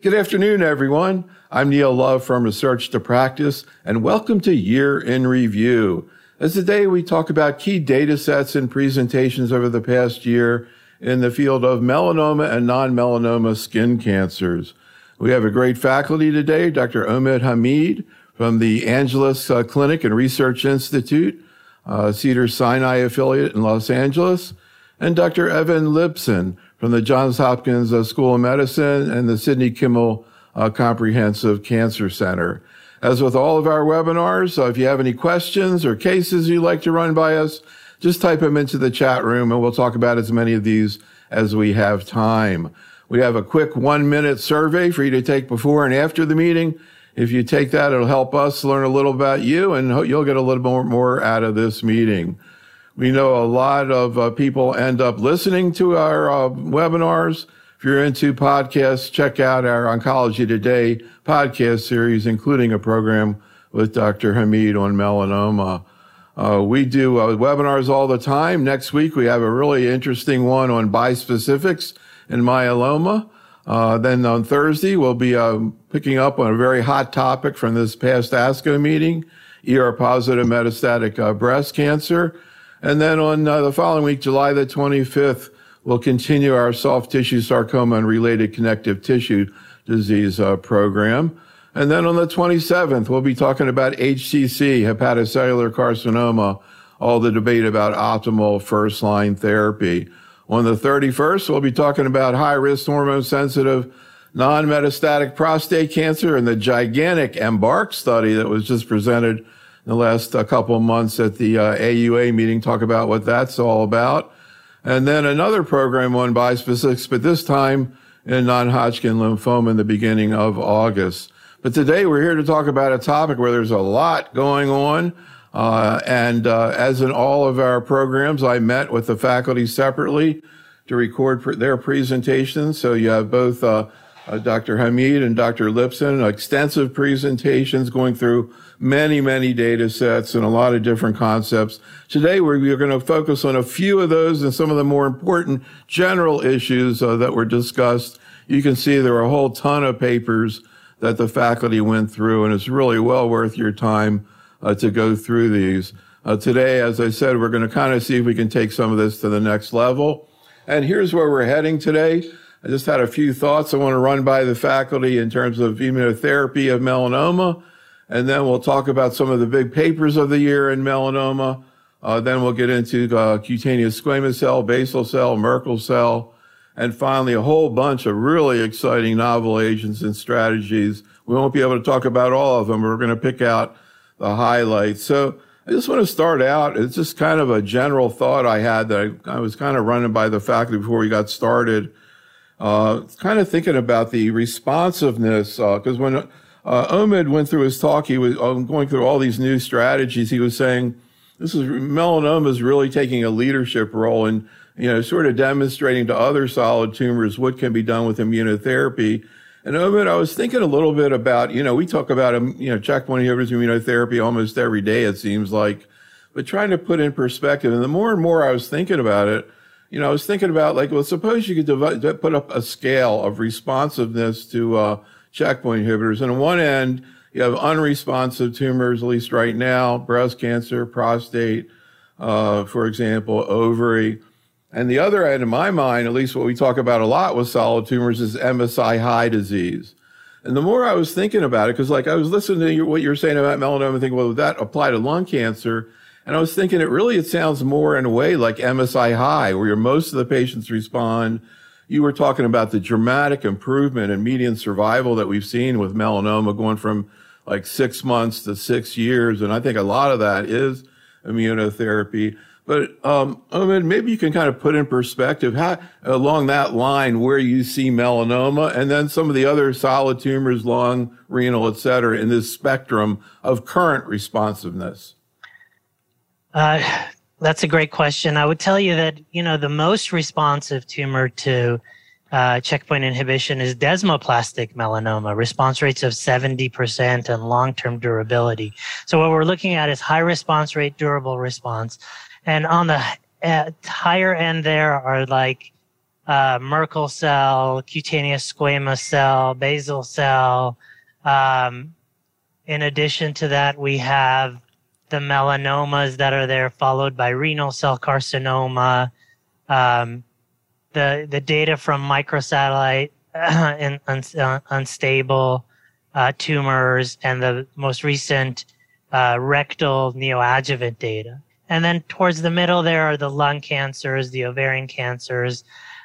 Good afternoon, everyone. I'm Neil Love from Research to Practice, and welcome to Year in Review. As today we talk about key data sets and presentations over the past year in the field of melanoma and non-melanoma skin cancers. We have a great faculty today, Dr. Omid Hamid from the Angeles Clinic and Research Institute, Cedars-Sinai affiliate in Los Angeles, and Dr. Evan Lipson from the Johns Hopkins School of Medicine and the Sidney Kimmel Comprehensive Cancer Center. As with all of our webinars, if you have any questions or cases you'd like to run by us, just type them into the chat room and we'll talk about as many of these as we have time. We have a quick 1-minute survey for you to take before and after the meeting. If you take that, it'll help us learn a little about you and you'll get a little more out of this meeting. We know a lot of people end up listening to our webinars. If you're into podcasts, check out our Oncology Today podcast series, including a program with Dr. Hamid on melanoma. We do webinars all the time. Next week, we have a really interesting one on bispecifics and myeloma. Then on Thursday, we'll be picking up on a very hot topic from this past ASCO meeting, ER-positive metastatic breast cancer. And then on the following week, July the 25th, we'll continue our soft tissue sarcoma and related connective tissue disease program. And then on the 27th, we'll be talking about HCC, hepatocellular carcinoma, all the debate about optimal first-line therapy. On the 31st, we'll be talking about high-risk hormone-sensitive non-metastatic prostate cancer and the gigantic EMBARK study that was just presented in the last couple of months at the AUA meeting, talk about what that's all about. And then another program on bispecifics, but this time in non-Hodgkin lymphoma in the beginning of August. But today we're here to talk about a topic where there's a lot going on. As in all of our programs, I met with the faculty separately to record their presentations. So you have both Dr. Hamid and Dr. Lipson, extensive presentations going through many data sets and a lot of different concepts. Today, we're going to focus on a few of those and some of the more important general issues that were discussed. You can see there are a whole ton of papers that the faculty went through, and it's really well worth your time to go through these. Today, as I said, we're going to kind of see if we can take some of this to the next level. And here's where we're heading today. I just had a few thoughts I want to run by the faculty in terms of immunotherapy of melanoma. And then we'll talk about some of the big papers of the year in melanoma. Then we'll get into cutaneous squamous cell, basal cell, Merkel cell, and finally a whole bunch of really exciting novel agents and strategies. We won't be able to talk about all of them. We're going to pick out the highlights. So I just want to start out. It's just kind of a general thought I had that I was kind of running by the faculty before we got started. Kind of thinking about the responsiveness, because when Omid went through his talk, he was going through all these new strategies. He was saying melanoma is really taking a leadership role in, sort of demonstrating to other solid tumors what can be done with immunotherapy. And Omid, I was thinking a little bit about, we talk about, checkpoint inhibitors, immunotherapy almost every day, it seems like, but trying to put in perspective. And the more and more I was thinking about it, I was thinking about suppose you could put up a scale of responsiveness to checkpoint inhibitors. And on one end, you have unresponsive tumors, at least right now, breast cancer, prostate, for example, ovary. And the other end, in my mind, at least what we talk about a lot with solid tumors, is MSI-high disease. And the more I was thinking about it, because I was listening to what you're saying about melanoma and thinking, well, would that apply to lung cancer? And I was thinking it sounds more in a way like MSI-high, where most of the patients respond. You were talking about the dramatic improvement in median survival that we've seen with melanoma going from 6 months to 6 years. And I think a lot of that is immunotherapy. But, Omid, maybe you can kind of put in perspective how, along that line, where you see melanoma and then some of the other solid tumors, lung, renal, et cetera, in this spectrum of current responsiveness. That's a great question. I would tell you that, the most responsive tumor to checkpoint inhibition is desmoplastic melanoma, response rates of 70% and long-term durability. So what we're looking at is high response rate, durable response. And on the higher end there are Merkel cell, cutaneous squamous cell, basal cell. In addition to that, we have the melanomas that are there, followed by renal cell carcinoma. The data from microsatellite and unstable tumors, and the most recent rectal neoadjuvant data. And then towards the middle, there are the lung cancers, the ovarian cancers,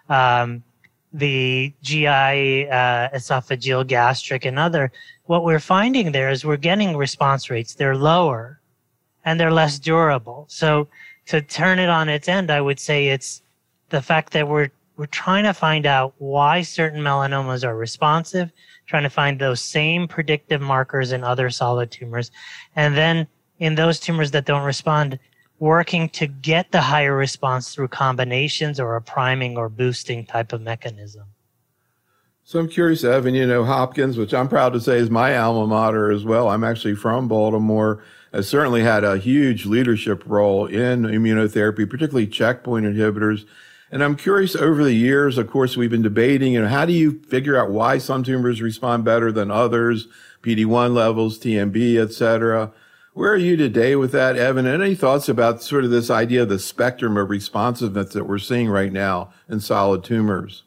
the GI, esophageal, gastric, and other. What we're finding there is we're getting response rates. They're lower and they're less durable. So to turn it on its end, I would say it's the fact that we're trying to find out why certain melanomas are responsive, trying to find those same predictive markers in other solid tumors. And then in those tumors that don't respond, working to get the higher response through combinations or a priming or boosting type of mechanism. So I'm curious, Evan, Hopkins, which I'm proud to say is my alma mater as well. I'm actually from Baltimore, has certainly had a huge leadership role in immunotherapy, particularly checkpoint inhibitors. And I'm curious, over the years, of course, we've been debating, how do you figure out why some tumors respond better than others, PD-1 levels, TMB, et cetera. Where are you today with that, Evan? Any thoughts about sort of this idea of the spectrum of responsiveness that we're seeing right now in solid tumors?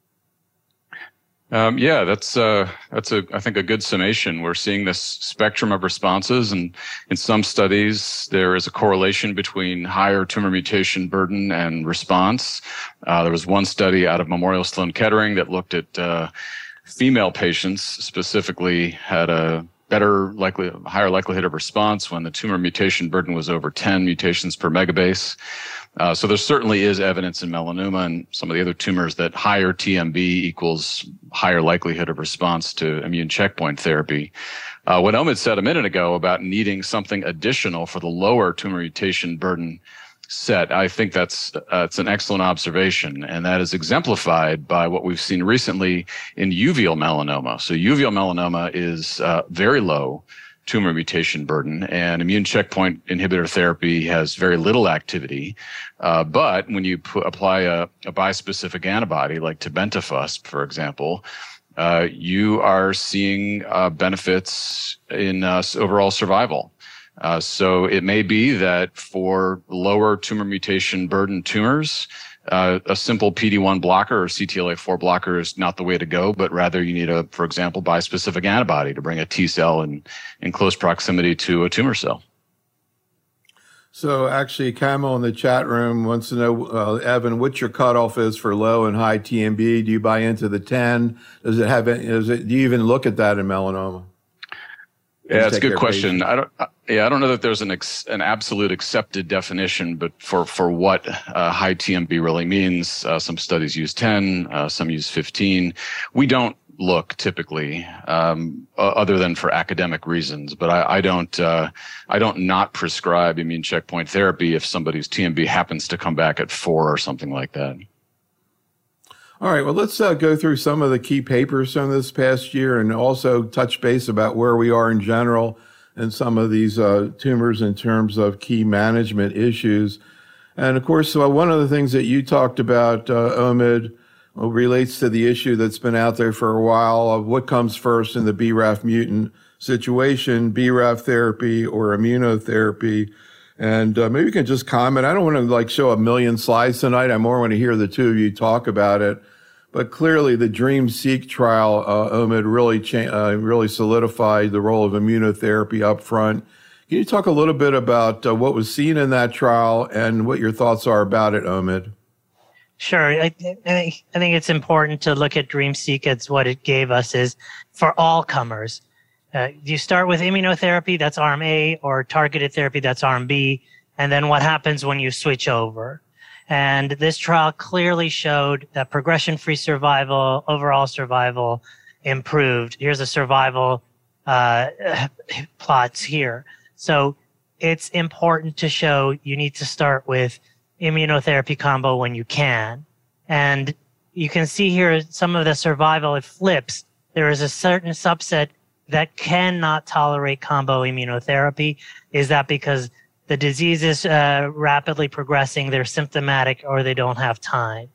Yeah, that's I think a good summation. We're seeing this spectrum of responses, and in some studies there is a correlation between higher tumor mutation burden and response. There was one study out of Memorial Sloan Kettering that looked at female patients specifically had a higher likelihood of response when the tumor mutation burden was over 10 mutations per megabase. So there certainly is evidence in melanoma and some of the other tumors that higher TMB equals higher likelihood of response to immune checkpoint therapy. What Omid said a minute ago about needing something additional for the lower tumor mutation burden set, I think it's an excellent observation, and that is exemplified by what we've seen recently in uveal melanoma. So uveal melanoma is very low tumor mutation burden, and immune checkpoint inhibitor therapy has very little activity. But when you apply a bispecific antibody like tebentafusp, for example, you are seeing benefits in overall survival. So it may be that for lower tumor mutation burden tumors, a simple PD-1 blocker or CTLA-4 blocker is not the way to go, but rather you need for example, bispecific antibody to bring a T cell in close proximity to a tumor cell. So actually, Camel in the chat room wants to know, Evan, what your cutoff is for low and high TMB. Do you buy into the 10? Do you even look at that in melanoma? Yeah, it's a good question. I don't know that there's an absolute accepted definition, but for what high TMB really means, some studies use 10, some use 15. We don't look typically, other than for academic reasons. But I don't not prescribe immune checkpoint therapy if somebody's TMB happens to come back at 4 or something like that. All right, well, let's go through some of the key papers from this past year and also touch base about where we are in general and some of these tumors in terms of key management issues. And of course, one of the things that you talked about, Omid, relates to the issue that's been out there for a while of what comes first in the BRAF mutant situation, BRAF therapy or immunotherapy. And maybe you can just comment. I don't want to show a million slides tonight. I more want to hear the two of you talk about it. But clearly, the DREAM-seq trial, Omid, really solidified the role of immunotherapy up front. Can you talk a little bit about what was seen in that trial and what your thoughts are about it, Omid? Sure. I think it's important to look at DREAM-seq as what it gave us is for all comers. You start with immunotherapy, that's arm A, or targeted therapy, that's arm B, and then what happens when you switch over. And this trial clearly showed that progression-free survival, overall survival improved. Here's a survival plots here. So it's important to show you need to start with immunotherapy combo when you can. And you can see here some of the survival, it flips. There is a certain subset that cannot tolerate combo immunotherapy. Is that because the disease is rapidly progressing, they're symptomatic, or they don't have time?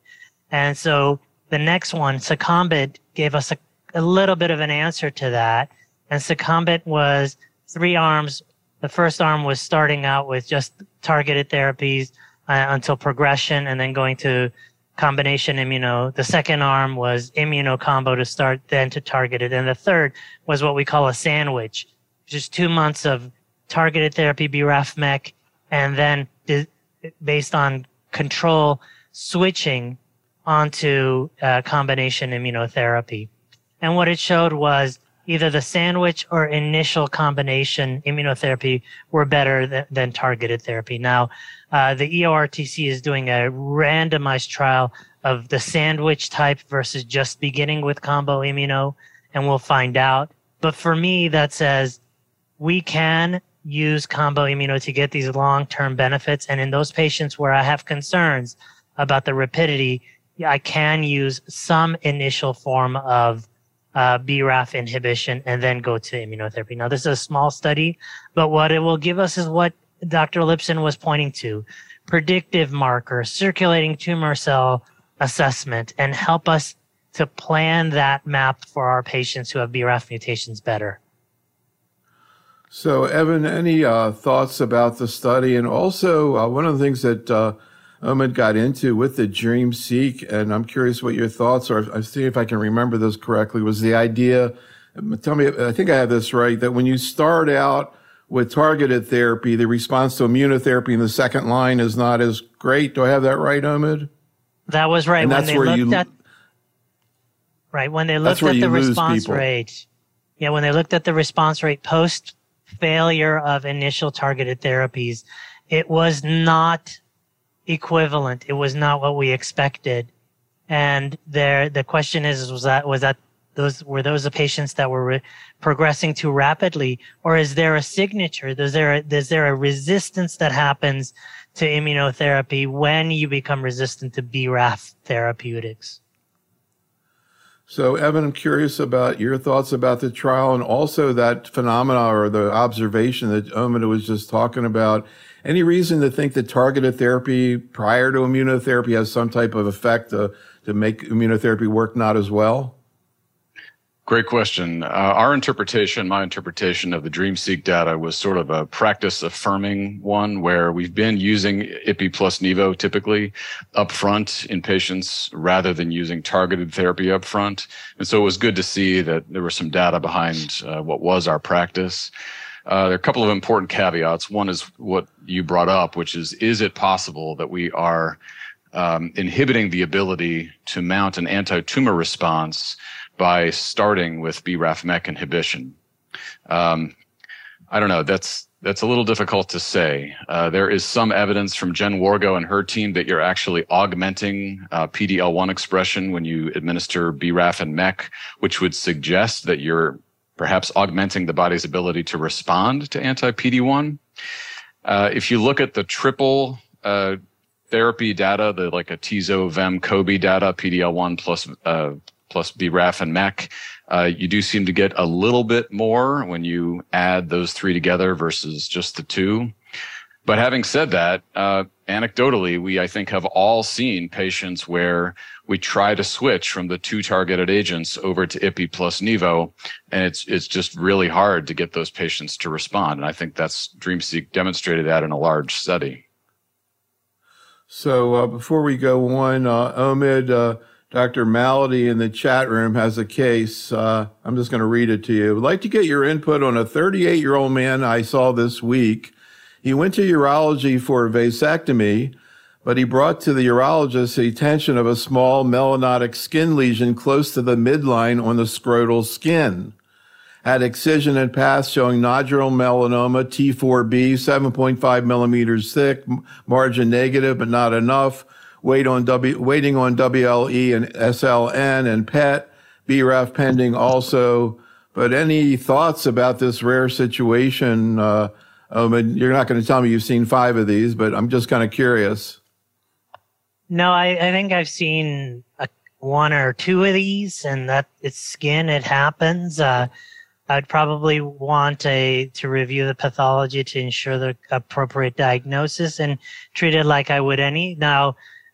And so the next one, Secumbent, gave us a little bit of an answer to that. And Secumbent was 3 arms. The first arm was starting out with just targeted therapies until progression, and then going to combination immuno. The second arm was immuno combo to start, then to targeted. And the third was what we call a sandwich, just 2 months of targeted therapy, BRAF MEK, and then based on control, switching onto combination immunotherapy. And what it showed was either the sandwich or initial combination immunotherapy were better than targeted therapy. Now, the EORTC is doing a randomized trial of the sandwich type versus just beginning with combo immuno, and we'll find out. But for me, that says we can use combo immuno to get these long-term benefits. And in those patients where I have concerns about the rapidity, I can use some initial form of BRAF inhibition and then go to immunotherapy. Now, this is a small study, but what it will give us is what Dr. Lipson was pointing to: predictive markers, circulating tumor cell assessment, and help us to plan that map for our patients who have BRAF mutations better. So, Evan, any thoughts about the study? And also, one of the things that Omid got into with the DreamSeq, and I'm curious what your thoughts are. I see if I can remember this correctly, was the idea, tell me, I think I have this right, that when you start out with targeted therapy, the response to immunotherapy in the second line is not as great. Do I have that right, Omid? That was right. And when they looked at the response rate. Yeah, when they looked at the response rate post failure of initial targeted therapies, it was not equivalent. It was not what we expected. And the question is, were those the patients that were progressing too rapidly, or is there a signature? Is there a resistance that happens to immunotherapy when you become resistant to BRAF therapeutics? So, Evan, I'm curious about your thoughts about the trial and also that phenomena or the observation that Omid was just talking about. Any reason to think that targeted therapy prior to immunotherapy has some type of effect to make immunotherapy work not as well? Great question. My interpretation of the DreamSeq data was sort of a practice affirming one where we've been using IPI plus Nivo typically upfront in patients rather than using targeted therapy upfront. And so it was good to see that there was some data behind what was our practice. There are a couple of important caveats. One is what you brought up, which is it possible that we are inhibiting the ability to mount an anti-tumor response by starting with BRAF MEK inhibition? I don't know. That's a little difficult to say. There is some evidence from Jen Wargo and her team that you're actually augmenting PD-L1 expression when you administer BRAF and MEK, which would suggest that you're perhaps augmenting the body's ability to respond to anti-PD-1. If you look at the triple therapy data, like a Tizo, Vem, Cobi data, PD-L1 plus BRAF and MEK, you do seem to get a little bit more when you add those three together versus just the two. But having said that, anecdotally, we, I think, have all seen patients where we try to switch from the two targeted agents over to IPI plus Nivo, and it's just really hard to get those patients to respond. And I think that's DreamSeq demonstrated that in a large study. So before we go on, Omid, Dr. Malady in the chat room has a case. I'm just going to read it to you. I'd like to get your input on a 38-year-old man I saw this week. He went to urology for a vasectomy, but he brought to the urologist the attention of a small melanotic skin lesion close to the midline on the scrotal skin. Had excision and path showing nodular melanoma, T4B, 7.5 millimeters thick, margin negative, but not enough. Waiting on WLE and SLN and PET, BRAF pending also. But any thoughts about this rare situation? You're not going to tell me you've seen 5 of these, but I'm just kind of curious. No, I think I've seen 1 or 2 of these, and that it's skin. It happens. I'd probably want to review the pathology to ensure the appropriate diagnosis and treat it like I would any. Now,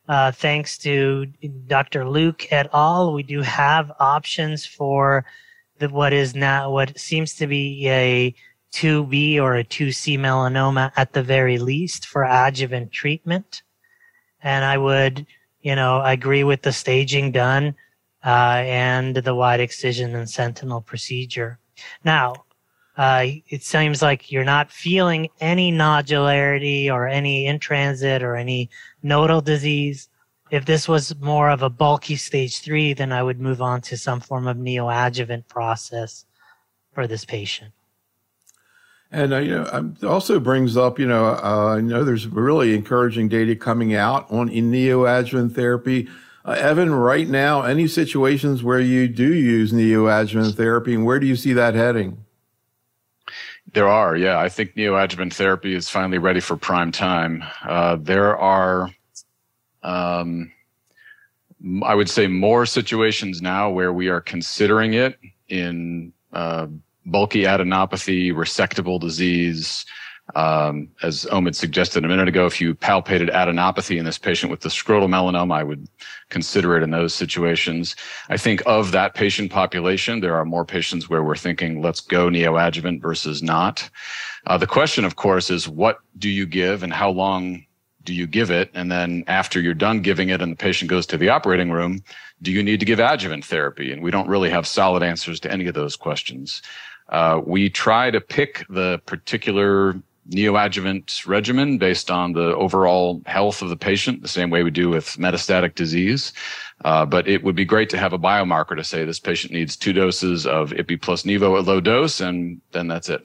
thanks to Dr. Luke et al., we do have options for what seems to be a 2B or a 2C melanoma at the very least for adjuvant treatment. And I would, agree with the staging done and the wide excision and sentinel procedure. Now, it seems like you're not feeling any nodularity or any in-transit or any nodal disease. If this was more of a bulky stage 3, then I would move on to some form of neoadjuvant process for this patient. And, it also brings up, I know there's really encouraging data coming out on neoadjuvant therapy. Evan, right now, any situations where you do use neoadjuvant therapy, and where do you see that heading? There are, yeah. I think neoadjuvant therapy is finally ready for prime time. There are, I would say, more situations now where we are considering it in bulky adenopathy, resectable disease. As Omid suggested a minute ago, if you palpated adenopathy in this patient with the scrotal melanoma, I would consider it in those situations. I think of that patient population, there are more patients where we're thinking, let's go neoadjuvant versus not. The question, of course, is what do you give and how long do you give it? And then after you're done giving it and the patient goes to the operating room, do you need to give adjuvant therapy? And we don't really have solid answers to any of those questions. We try to pick the particular neoadjuvant regimen based on the overall health of the patient, the same way we do with metastatic disease. But it would be great to have a biomarker to say this patient needs 2 doses of Ipi plus Nivo at low dose, and then that's it.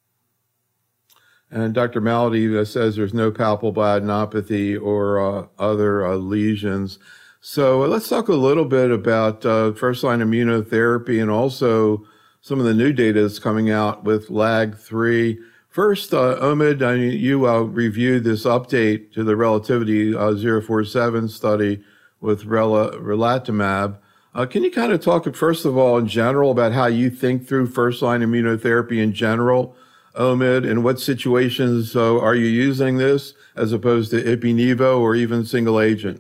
And Dr. Malady says there's no palpable adenopathy or other lesions. So let's talk a little bit about first-line immunotherapy and also some of the new data that's coming out with LAG-3. First, Omid, you reviewed this update to the Relativity 047 study with relatlimab. Can you kind of talk, first of all, in general, about how you think through first-line immunotherapy in general, Omid, and what situations are you using this as opposed to Ipi-Nivo or even single agent?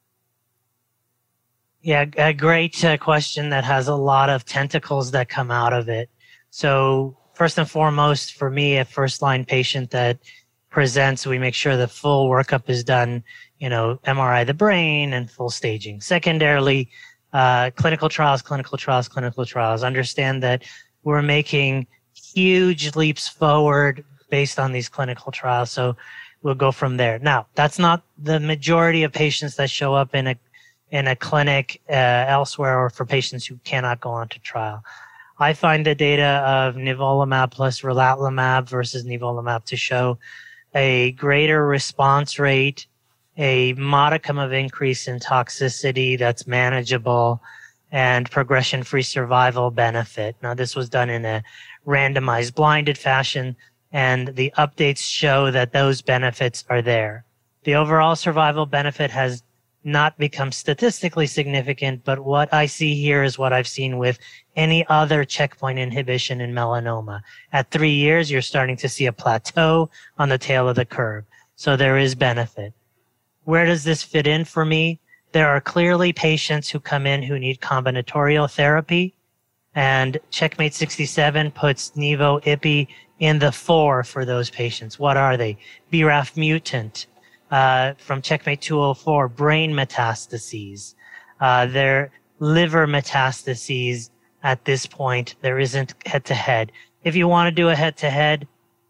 Yeah, a great question that has a lot of tentacles that come out of it. So first and foremost, for me, a first-line patient that presents, we make sure the full workup is done, MRI the brain and full staging. Secondarily, clinical trials. Understand that we're making huge leaps forward based on these clinical trials. So we'll go from there. Now, that's not the majority of patients that show up in a clinic elsewhere or for patients who cannot go on to trial. I find the data of nivolumab plus relatlimab versus nivolumab to show a greater response rate, a modicum of increase in toxicity that's manageable, and progression-free survival benefit. Now, this was done in a randomized blinded fashion, and the updates show that those benefits are there. The overall survival benefit has not become statistically significant, but what I see here is what I've seen with any other checkpoint inhibition in melanoma. At 3 years, you're starting to see a plateau on the tail of the curve. So there is benefit. Where does this fit in for me? There are clearly patients who come in who need combinatorial therapy, and Checkmate 67 puts Nivo Ipi in the 4 for those patients. What are they? BRAF mutant. From Checkmate 204, brain metastases. Their liver metastases at this point. There isn't head-to-head. If you want to do a head-to-head,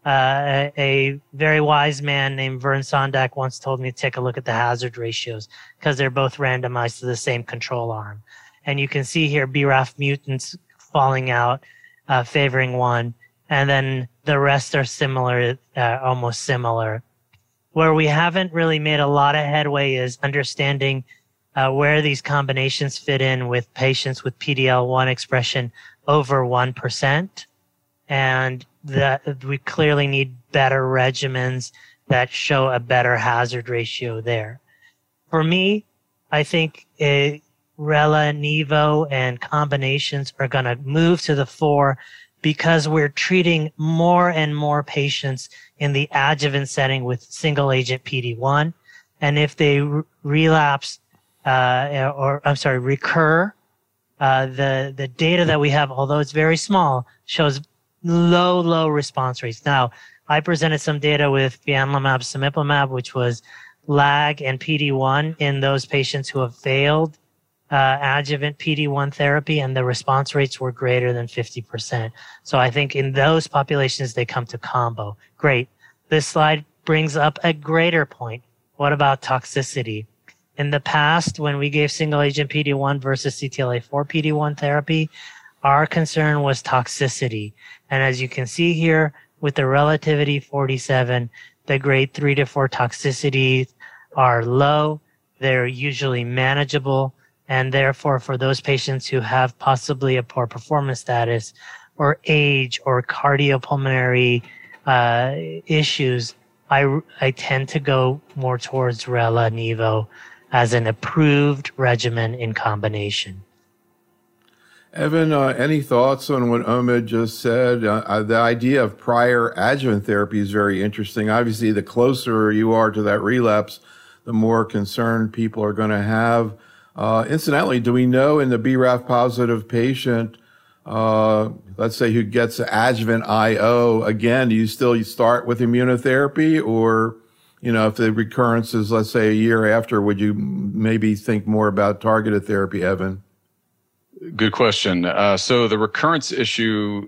a very wise man named Vern Sondak once told me to take a look at the hazard ratios because they're both randomized to the same control arm. And you can see here BRAF mutants falling out, favoring one, and then the rest are similar, almost similar. Where we haven't really made a lot of headway is understanding where these combinations fit in with patients with PD-L1 expression over 1%. And that we clearly need better regimens that show a better hazard ratio there. For me, I think Rela, Nivo, and combinations are going to move to the 4 because we're treating more and more patients in the adjuvant setting with single agent PD-1. And if they relapse, recur, the data that we have, although it's very small, shows low response rates. Now, I presented some data with fianlimab, cemiplimab, which was LAG and PD-1 in those patients who have failed adjuvant PD-1 therapy, and the response rates were greater than 50%. So I think in those populations, they come to combo. Great. This slide brings up a greater point. What about toxicity? In the past, when we gave single-agent PD-1 versus CTLA-4 PD-1 therapy, our concern was toxicity. And as you can see here, with the relativity 47, the grade 3 to 4 toxicities are low. They're usually manageable. And therefore, for those patients who have possibly a poor performance status or age or cardiopulmonary issues, I tend to go more towards Rela-Nivo as an approved regimen in combination. Evan, any thoughts on what Omid just said? The idea of prior adjuvant therapy is very interesting. Obviously, the closer you are to that relapse, the more concerned people are going to have. Incidentally, do we know in the BRAF positive patient, let's say who gets adjuvant IO, again, do you still start with immunotherapy, or, if the recurrence is, let's say, a year after, would you maybe think more about targeted therapy, Evan? Good question. So the recurrence issue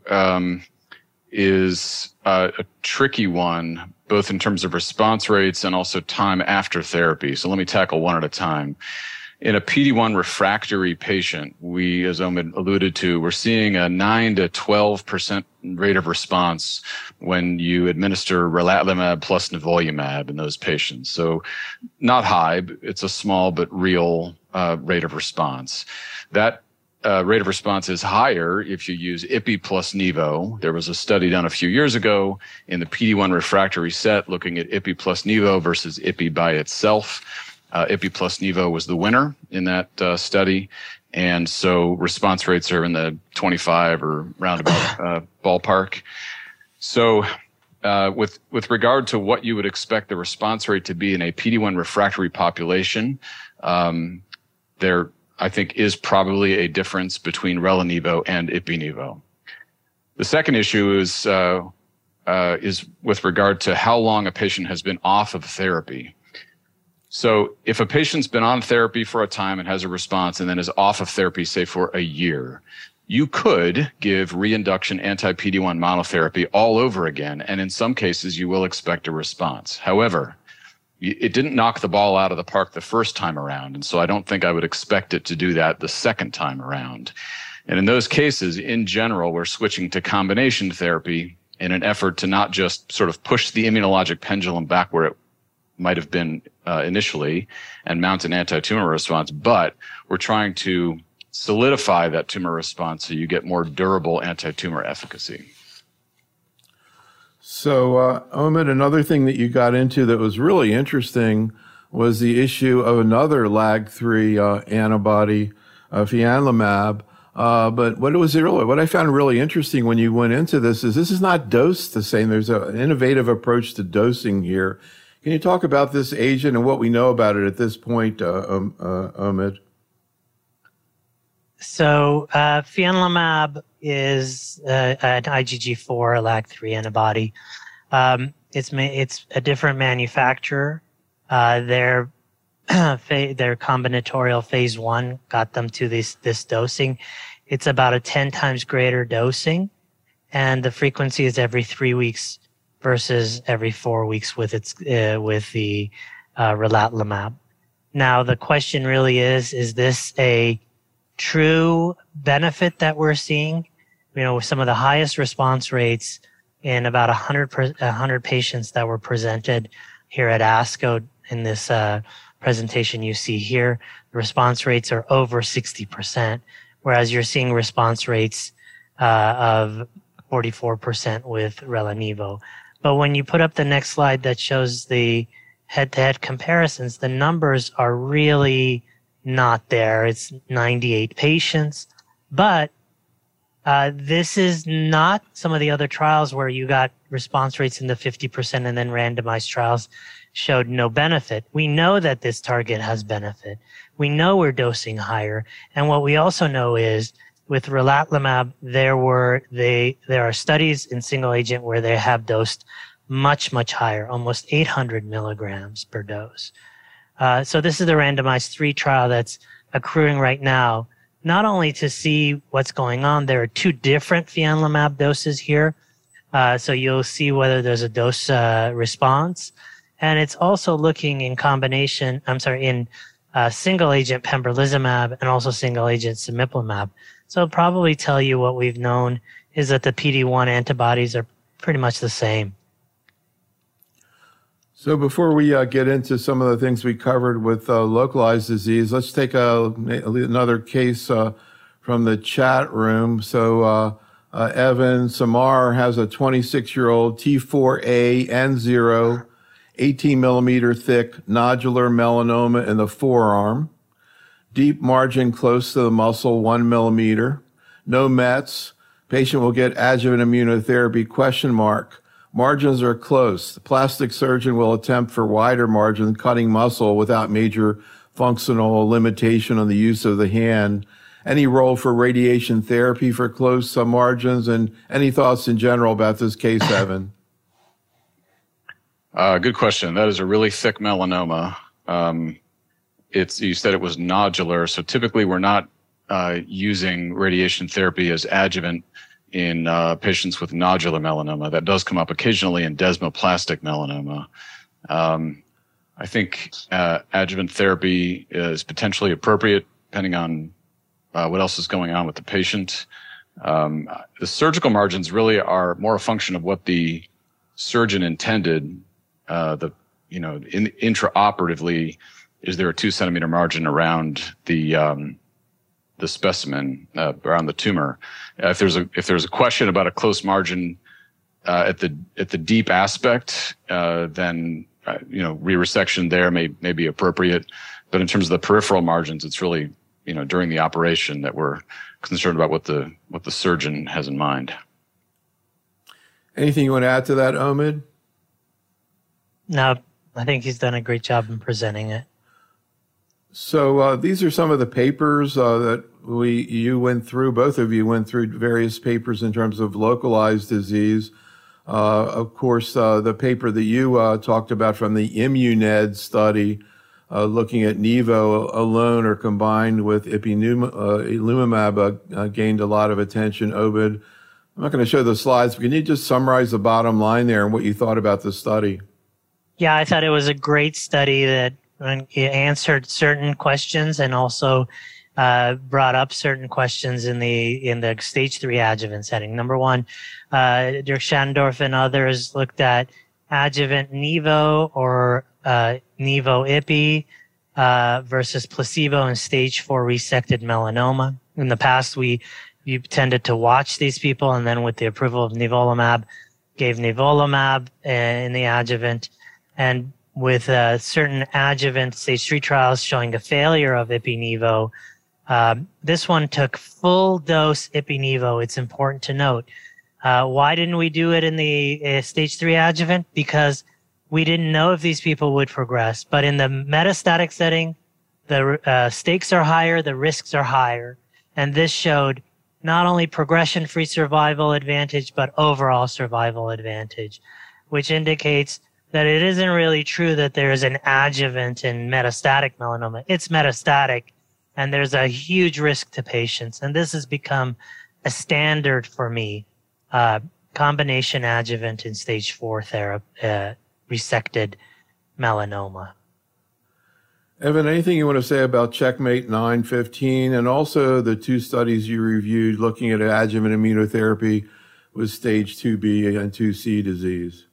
is a tricky one, both in terms of response rates and also time after therapy. So let me tackle one at a time. In a PD-1 refractory patient, we, as Omid alluded to, we're seeing a 9 to 12% rate of response when you administer relatlimab plus nivolumab in those patients. So not high, it's a small but real rate of response. That rate of response is higher if you use Ipi plus Nivo. There was a study done a few years ago in the PD-1 refractory set looking at Ipi plus Nivo versus Ipi by itself. Ipi plus Nivo was the winner in that study. And so response rates are in the 25 or roundabout ballpark. So with regard to what you would expect the response rate to be in a PD-1 refractory population, there, I think, is probably a difference between Rela-Nivo and Ipi-Nivo. The second issue is with regard to how long a patient has been off of therapy. So if a patient's been on therapy for a time and has a response and then is off of therapy, say for a year, you could give reinduction anti-PD-1 monotherapy all over again. And in some cases, you will expect a response. However, it didn't knock the ball out of the park the first time around. And so I don't think I would expect it to do that the second time around. And in those cases, in general, we're switching to combination therapy in an effort to not just sort of push the immunologic pendulum back where it might have been initially and mount an anti-tumor response, but we're trying to solidify that tumor response so you get more durable anti-tumor efficacy. So, Omid, another thing that you got into that was really interesting was the issue of another LAG-3 antibody, fianlimab. But what I found really interesting when you went into this is not dosed the same. There's an innovative approach to dosing here. Can you talk about this agent and what we know about it at this point, Omid? So fianlimab is an IgG4, a LAG-3 antibody. It's a different manufacturer. Their combinatorial phase 1 got them to this dosing. It's about a 10 times greater dosing, and the frequency is every 3 weeks versus every 4 weeks with the relatlimab. Now the question really is this a true benefit that we're seeing? Some of the highest response rates in about 100 patients that were presented here at ASCO in this presentation you see here, the response rates are over 60%, whereas you're seeing response rates of 44% with Rela-Nivo. But when you put up the next slide that shows the head-to-head comparisons, the numbers are really not there. It's 98 patients. But this is not some of the other trials where you got response rates in the 50% and then randomized trials. showed no benefit. We know that this target has benefit. We know we're dosing higher. And what we also know is with relatlimab, there are studies in single agent where they have dosed much, much higher, almost 800 milligrams per dose. So this is the randomized 3 trial that's accruing right now, not only to see what's going on. There are 2 different fianlimab doses here. So you'll see whether there's a dose response. And it's also looking in combination, in single agent pembrolizumab and also single agent cemiplimab. So it'll probably tell you what we've known is that the PD-1 antibodies are pretty much the same. So before we get into some of the things we covered with localized disease, let's take another case from the chat room. So Evan Samar has a 26-year-old T4A N0, 18 millimeter thick nodular melanoma in the forearm, deep margin close to the muscle, 1 millimeter, no Mets. Patient will get adjuvant immunotherapy, ? Margins are close. The plastic surgeon will attempt for wider margin, cutting muscle without major functional limitation on the use of the hand. Any role for radiation therapy for close margins, and any thoughts in general about this case, Evan? Good question. That is a really thick melanoma. You said it was nodular, so typically we're not using radiation therapy as adjuvant in patients with nodular melanoma. That does come up occasionally in desmoplastic melanoma. I think adjuvant therapy is potentially appropriate depending on what else is going on with the patient. The surgical margins really are more a function of what the surgeon intended. Intraoperatively, is there a 2 centimeter margin around the specimen, around the tumor? If there's a question about a close margin at the deep aspect, then re-resection there may be appropriate. But in terms of the peripheral margins, it's really during the operation that we're concerned about what the surgeon has in mind. Anything you want to add to that, Omid? No, I think he's done a great job in presenting it. So these are some of the papers that you went through. Both of you went through various papers in terms of localized disease. Of course, the paper that you talked about from the ImmuNed study, looking at Nivo alone or combined with ipilimumab, gained a lot of attention. Obed, I'm not going to show the slides, but can you just summarize the bottom line there and what you thought about the study? Yeah, I thought it was a great study that answered certain questions and also brought up certain questions in the stage 3 adjuvant setting. Number one, Dirk Schandorf and others looked at adjuvant Nivo or Nivo-Ipi versus placebo in stage 4 resected melanoma. In the past, we tended to watch these people, and then with the approval of nivolumab, gave nivolumab in the adjuvant. And with certain adjuvant stage 3 trials showing a failure of Ipi-Nivo, this one took full dose Ipi-Nivo. It's important to note. Why didn't we do it in the stage 3 adjuvant? Because we didn't know if these people would progress. But in the metastatic setting, the stakes are higher, the risks are higher. And this showed not only progression-free survival advantage, but overall survival advantage, which indicates that it isn't really true that there is an adjuvant in metastatic melanoma. It's metastatic, and there's a huge risk to patients. And this has become a standard for me, combination adjuvant in stage 4 resected melanoma. Evan, anything you want to say about Checkmate 915 and also the 2 studies you reviewed looking at adjuvant immunotherapy with stage 2B and 2C disease?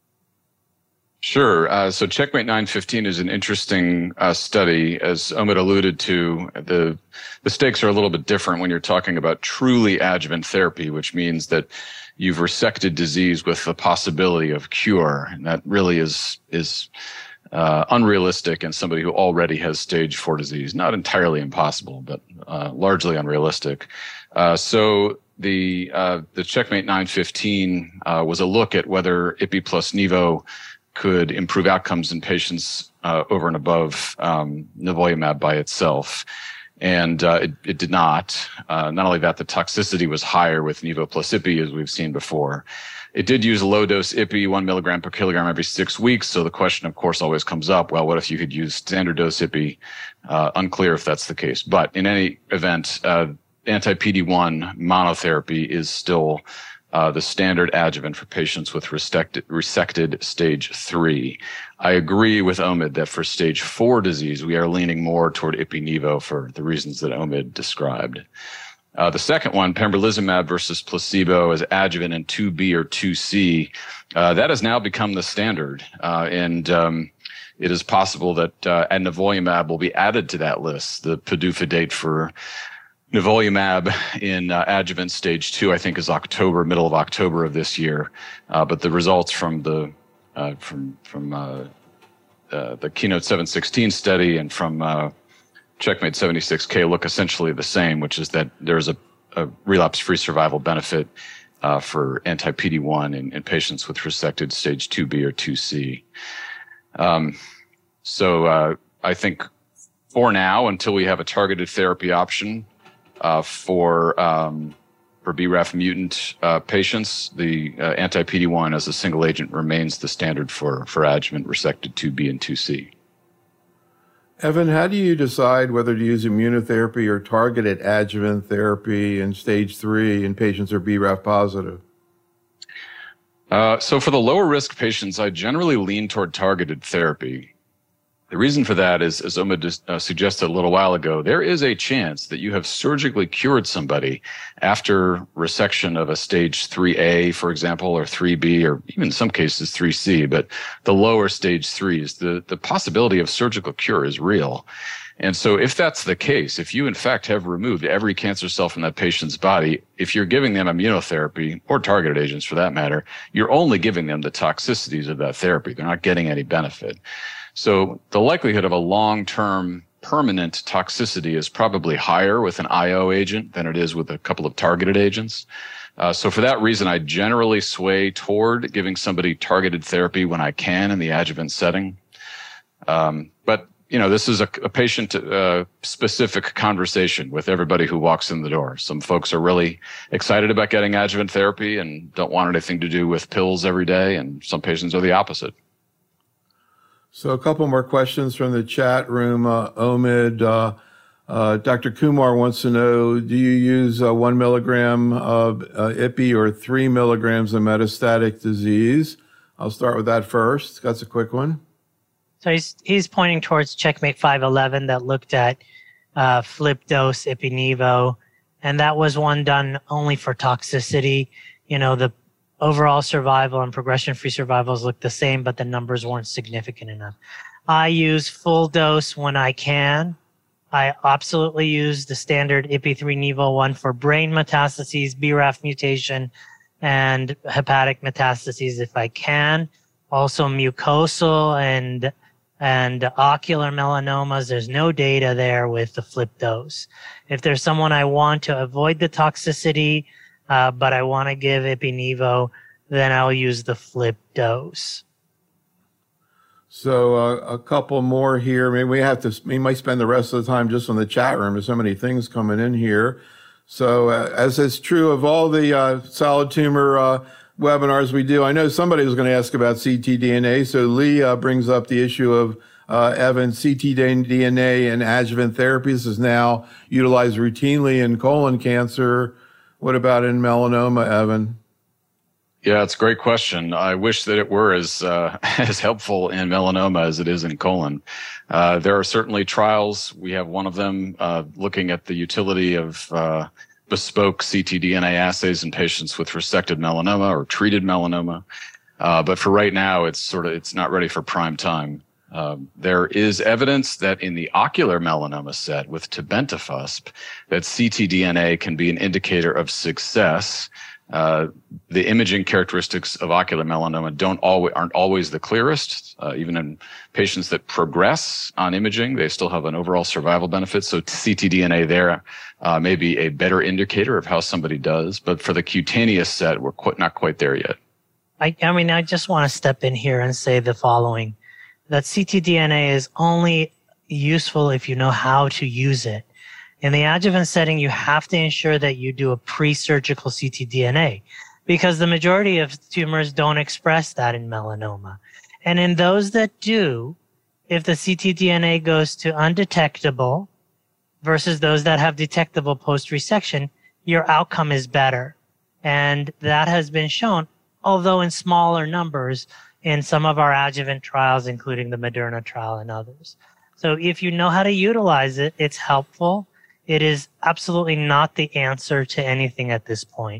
Sure. So Checkmate 915 is an interesting study. As Omid alluded to, the stakes are a little bit different when you're talking about truly adjuvant therapy, which means that you've resected disease with the possibility of cure. And that really is unrealistic in somebody who already has stage 4 disease. Not entirely impossible, but largely unrealistic. So the Checkmate 915 was a look at whether Ipi plus Nivo could improve outcomes in patients over and above nivolumab by itself. And it did not. Not only that, the toxicity was higher with Nivo plus Ipi, as we've seen before. It did use low-dose Ipi, 1 milligram per kilogram every 6 weeks. So the question, of course, always comes up, well, what if you could use standard-dose Ipi? Unclear if that's the case. But in any event, anti-PD-1 monotherapy is still the standard adjuvant for patients with resected stage 3. I agree with Omid that for stage 4 disease, we are leaning more toward Ipi-Nivo for the reasons that Omid described. The second one, pembrolizumab versus placebo as adjuvant in 2B or 2C, that has now become the standard. And it is possible that nivolumab will be added to that list. The PDUFA date for nivolumab in adjuvant stage 2, I think, is October, middle of October of this year. But the results from the Keynote 716 study and from Checkmate 76K look essentially the same, which is that there's a relapse-free survival benefit for anti-PD-1 in patients with resected stage 2B or 2C. So I think for now, until we have a targeted therapy option for BRAF mutant patients, the anti-PD-1 as a single agent remains the standard for adjuvant resected 2B and 2C. Evan, how do you decide whether to use immunotherapy or targeted adjuvant therapy in stage 3 in patients who are BRAF positive? So for the lower risk patients, I generally lean toward targeted therapy. The reason for that is, as Omid suggested a little while ago, there is a chance that you have surgically cured somebody after resection of a stage 3A, for example, or 3B, or even in some cases 3C, but the lower stage 3s, the possibility of surgical cure is real. And so if that's the case, if you in fact have removed every cancer cell from that patient's body, if you're giving them immunotherapy or targeted agents for that matter, you're only giving them the toxicities of that therapy. They're not getting any benefit. So the likelihood of a long-term permanent toxicity is probably higher with an IO agent than it is with a couple of targeted agents. So for that reason, I generally sway toward giving somebody targeted therapy when I can in the adjuvant setting. But you know, this is a patient specific conversation with everybody who walks in the door. Some folks are really excited about getting adjuvant therapy and don't want anything to do with pills every day. And some patients are the opposite. So a couple more questions from the chat room. Omid, Dr. Kumar wants to know, do you use 1 milligram of Ipi or 3 milligrams of metastatic disease? I'll start with that first. That's a quick one. So he's pointing towards Checkmate 511 that looked at flip dose Ipi-Nivo, and that was one done only for toxicity. You know, the overall survival and progression-free survivals look the same, but the numbers weren't significant enough. I use full dose when I can. I absolutely use the standard Ipi-3 one for brain metastases, BRAF mutation, and hepatic metastases if I can. Also mucosal and ocular melanomas, there's no data there with the flip dose. If there's someone I want to avoid the toxicity, but I want to give Ipi-Nivo, then I'll use the flip dose. So a couple more here. Maybe we might spend the rest of the time just on the chat room. There's so many things coming in here. So as is true of all the solid tumor webinars we do, I know somebody was going to ask about ctDNA. So Lee brings up the issue of Evan, ctDNA and adjuvant therapies is now utilized routinely in colon cancer. What about in melanoma, Evan? Yeah, it's a great question. I wish that it were as helpful in melanoma as it is in colon. There are certainly trials. We have one of them looking at the utility of bespoke ctDNA assays in patients with resected melanoma or treated melanoma. But for right now, it's not ready for prime time. There is evidence that in the ocular melanoma set with tebentafusp, that ctDNA can be an indicator of success. The imaging characteristics of ocular melanoma aren't always the clearest. Even in patients that progress on imaging, they still have an overall survival benefit. So ctDNA there may be a better indicator of how somebody does. But for the cutaneous set, we're not quite there yet. I just want to step in here and say the following, that ctDNA is only useful if you know how to use it. In the adjuvant setting, you have to ensure that you do a pre-surgical ctDNA because the majority of tumors don't express that in melanoma. And in those that do, if the ctDNA goes to undetectable versus those that have detectable post-resection, your outcome is better. And that has been shown, although in smaller numbers, in some of our adjuvant trials, including the Moderna trial and others. So if you know how to utilize it, it's helpful. It is absolutely not the answer to anything at this point.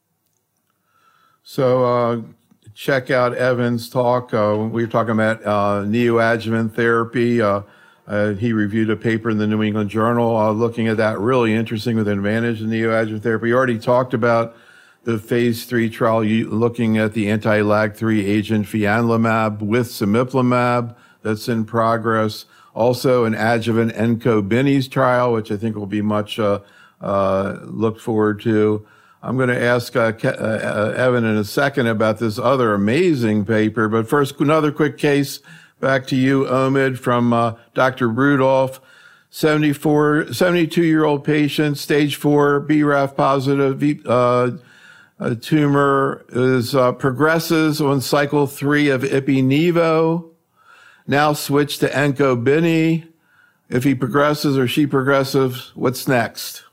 So check out Evan's talk. We were talking about neoadjuvant therapy. He reviewed a paper in the New England Journal looking at that. Really interesting with the advantage of neoadjuvant therapy. We already talked about the phase 3 trial looking at the anti-LAG-3 agent fianlimab with cemiplimab that's in progress. Also an adjuvant ENCO-BINIS trial, which I think will be much looked forward to. I'm going to ask Evan in a second about this other amazing paper, but first, another quick case. Back to you, Omid, from Dr. Rudolph. 72-year-old patient, stage 4 BRAF positive tumor progresses on cycle 3 of Ipi/Nivo. Now switch to ENCO-BINI. If he progresses or she progresses, what's next?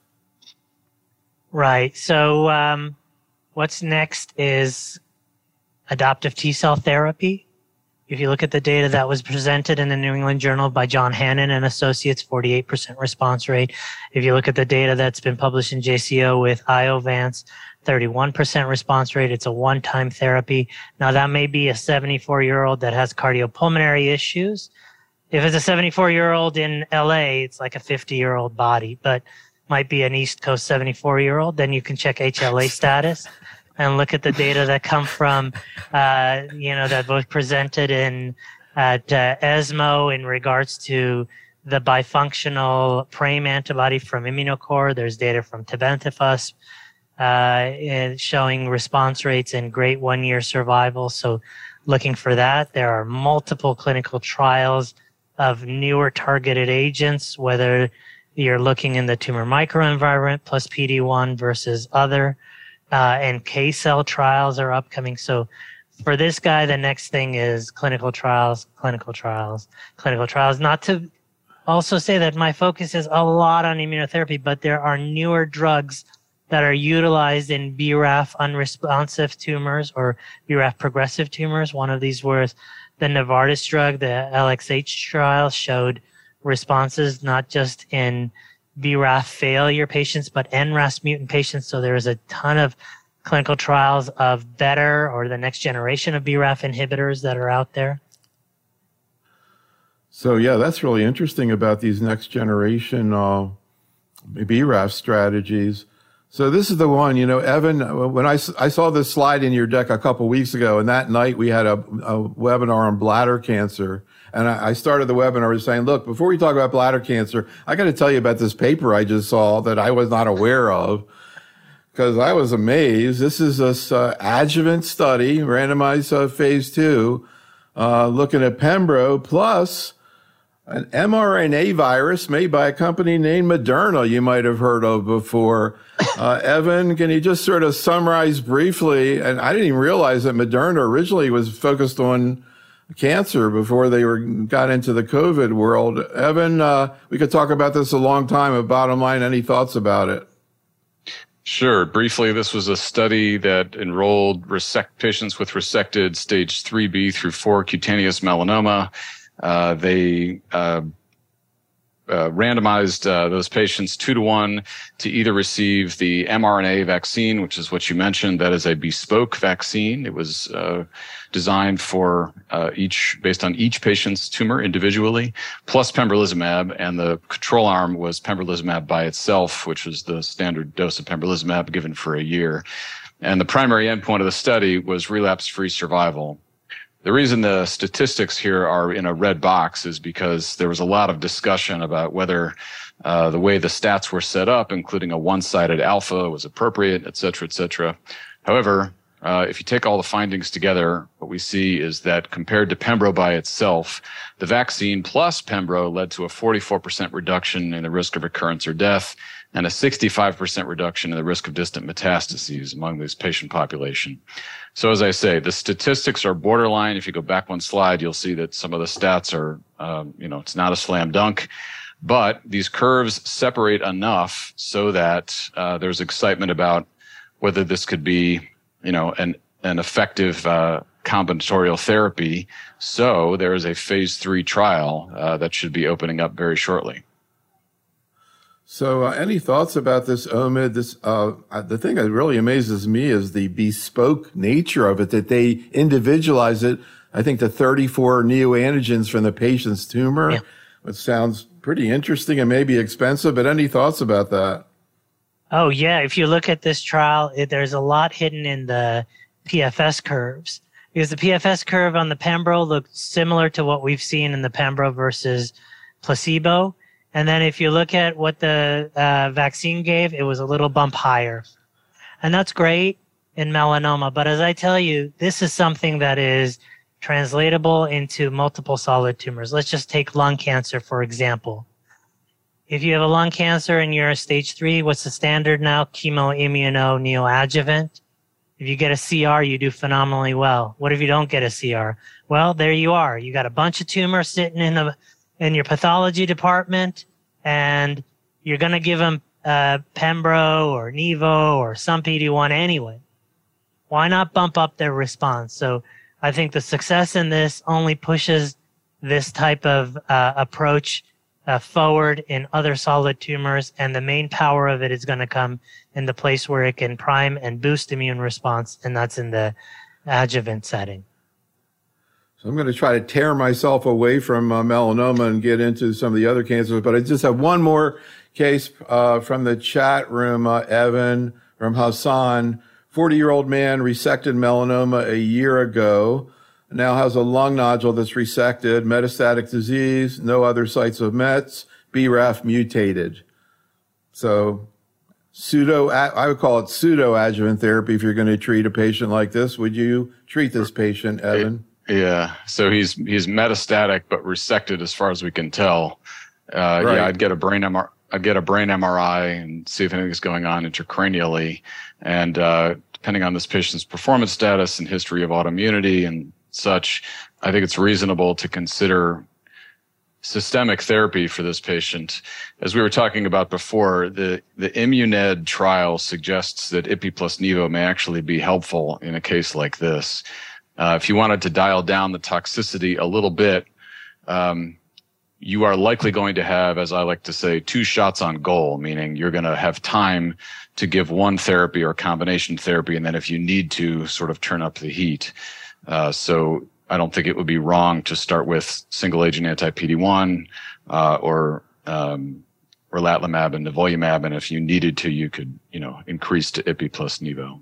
Right. So what's next is adoptive T-cell therapy. If you look at the data that was presented in the New England Journal by John Hannon and Associates, 48% response rate. If you look at the data that's been published in JCO with Iovance, 31% response rate. It's a one-time therapy. Now, that may be a 74-year-old that has cardiopulmonary issues. If it's a 74-year-old in LA, it's like a 50-year-old body, but might be an East Coast 74-year-old. Then you can check HLA status and look at the data that come from, that was presented at ESMO in regards to the bifunctional PRAME antibody from Immunocore. There's data from tebentafusp showing response rates and great one-year survival. So looking for that. There are multiple clinical trials of newer targeted agents, whether you're looking in the tumor microenvironment plus PD-1 versus other, NK cell trials are upcoming. So for this guy, the next thing is clinical trials. Not to also say that my focus is a lot on immunotherapy, but there are newer drugs that are utilized in BRAF unresponsive tumors or BRAF progressive tumors. One of these was the Novartis drug, the LXH trial, showed responses not just in BRAF failure patients, but NRAS mutant patients. So there is a ton of clinical trials of better or the next generation of BRAF inhibitors that are out there. So yeah, that's really interesting about these next generation BRAF strategies. So this is the one, Evan, when I saw this slide in your deck a couple of weeks ago, and that night we had a webinar on bladder cancer. And I started the webinar with saying, look, before we talk about bladder cancer, I got to tell you about this paper I just saw that I was not aware of, because I was amazed. This is this adjuvant study, randomized phase 2, looking at Pembro plus an mRNA virus made by a company named Moderna you might have heard of before. Evan, can you just sort of summarize briefly? And I didn't even realize that Moderna originally was focused on cancer before they got into the COVID world. Evan, we could talk about this a long time, but bottom line, any thoughts about it? Sure. Briefly, this was a study that enrolled patients with resected stage 3B through 4 cutaneous melanoma. They randomized those patients 2-to-1 to either receive the mRNA vaccine, which is what you mentioned. That is a bespoke vaccine. It was designed for based on each patient's tumor individually, plus pembrolizumab, and the control arm was pembrolizumab by itself, which was the standard dose of pembrolizumab given for a year. And the primary endpoint of the study was relapse-free survival. The reason the statistics here are in a red box is because there was a lot of discussion about whether the way the stats were set up, including a one-sided alpha, was appropriate, et cetera, et cetera. However, if you take all the findings together, what we see is that compared to Pembro by itself, the vaccine plus Pembro led to a 44% reduction in the risk of recurrence or death and a 65% reduction in the risk of distant metastases among this patient population. So as I say, the statistics are borderline. If you go back one slide, you'll see that some of the stats are, it's not a slam dunk. But these curves separate enough so that there's excitement about whether this could be, an effective combinatorial therapy. So there is a phase 3 trial that should be opening up very shortly. So any thoughts about this, Omid? The thing that really amazes me is the bespoke nature of it, that they individualize it, I think, to 34 neoantigens from the patient's tumor, which sounds pretty interesting and maybe expensive, but any thoughts about that? Oh, yeah. If you look at this trial, there's a lot hidden in the PFS curves, because the PFS curve on the Pembro looked similar to what we've seen in the Pembro versus placebo. And then if you look at what the vaccine gave, it was a little bump higher. And that's great in melanoma. But as I tell you, this is something that is translatable into multiple solid tumors. Let's just take lung cancer, for example. If you have a lung cancer and you're a stage 3, what's the standard now? Chemoimmuno neoadjuvant. If you get a CR, you do phenomenally well. What if you don't get a CR? Well, there you are. You got a bunch of tumors sitting in your pathology department, and you're going to give them Pembro or Nivo or some PD-1 anyway. Why not bump up their response? So I think the success in this only pushes this type of approach forward in other solid tumors, and the main power of it is going to come in the place where it can prime and boost immune response, and that's in the adjuvant setting. So I'm going to try to tear myself away from melanoma and get into some of the other cancers, but I just have one more case from the chat room, Evan, from Hassan. 40-year-old man resected melanoma a year ago, now has a lung nodule that's resected, metastatic disease, no other sites of Mets, BRAF mutated. So I would call it pseudo-adjuvant therapy if you're going to treat a patient like this. Would you treat this patient, Evan? Yeah. So he's metastatic but resected as far as we can tell. Right. Yeah, I'd get a brain MRI and see if anything's going on intracranially. And depending on this patient's performance status and history of autoimmunity and such, I think it's reasonable to consider systemic therapy for this patient. As we were talking about before, the ImmuNed trial suggests that Ipi plus Nivo may actually be helpful in a case like this. If you wanted to dial down the toxicity a little bit, you are likely going to have, as I like to say, 2 shots on goal, meaning you're going to have time to give one therapy or combination therapy, and then if you need to, sort of turn up the heat. So I don't think it would be wrong to start with single-agent anti-PD-1 or relatlimab and nivolumab, and if you needed to, you could, increase to Ipi plus Nivo.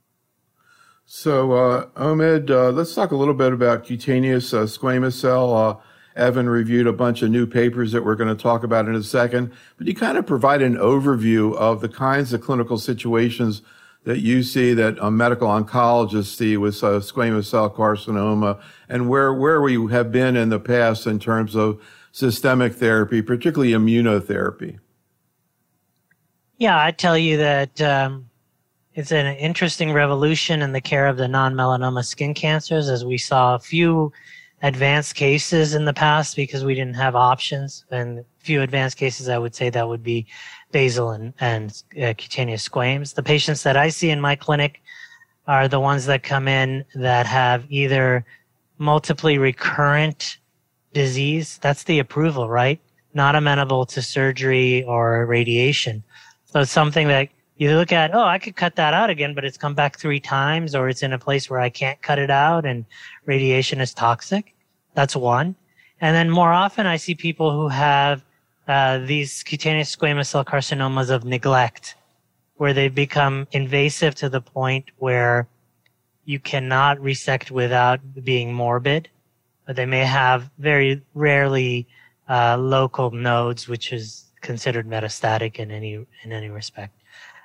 So, Omid, let's talk a little bit about cutaneous squamous cell. Evan reviewed a bunch of new papers that we're going to talk about in a second, but you kind of provide an overview of the kinds of clinical situations that you see, that medical oncologists see with squamous cell carcinoma, and where we have been in the past in terms of systemic therapy, particularly immunotherapy. Yeah, I tell you that it's an interesting revolution in the care of the non-melanoma skin cancers, as we saw a few advanced cases in the past because we didn't have options, and few advanced cases I would say that would be basal and cutaneous squames. The patients that I see in my clinic are the ones that come in that have either multiply recurrent disease, that's the approval, right? Not amenable to surgery or radiation. So it's something that you look at, I could cut that out again, but it's come back 3 times, or it's in a place where I can't cut it out and radiation is toxic. That's one. And then more often I see people who have these cutaneous squamous cell carcinomas of neglect, where they become invasive to the point where you cannot resect without being morbid. But they may have very rarely local nodes, which is considered metastatic in any respect.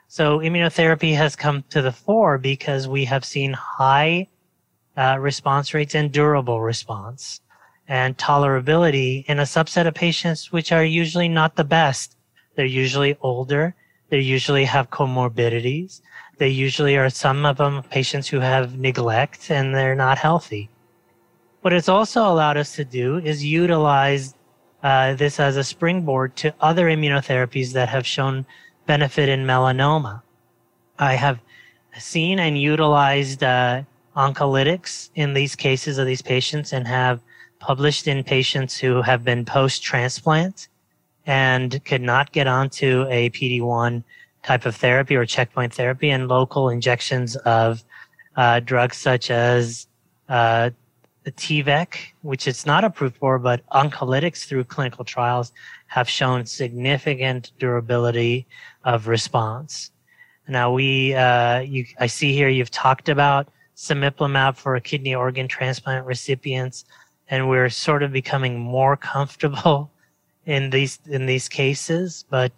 So immunotherapy has come to the fore because we have seen high response rates and durable response and tolerability in a subset of patients which are usually not the best. They're usually older. They usually have comorbidities. They usually are, some of them, patients who have neglect and they're not healthy. What it's also allowed us to do is utilize this as a springboard to other immunotherapies that have shown benefit in melanoma. I have seen and utilized oncolytics in these cases of these patients and have published in patients who have been post-transplant and could not get onto a PD-1 type of therapy or checkpoint therapy, and local injections of drugs such as the TVEC, which it's not approved for, but oncolytics through clinical trials have shown significant durability of response. Now I see here you've talked about cemiplimab for kidney organ transplant recipients, and we're sort of becoming more comfortable in these cases. But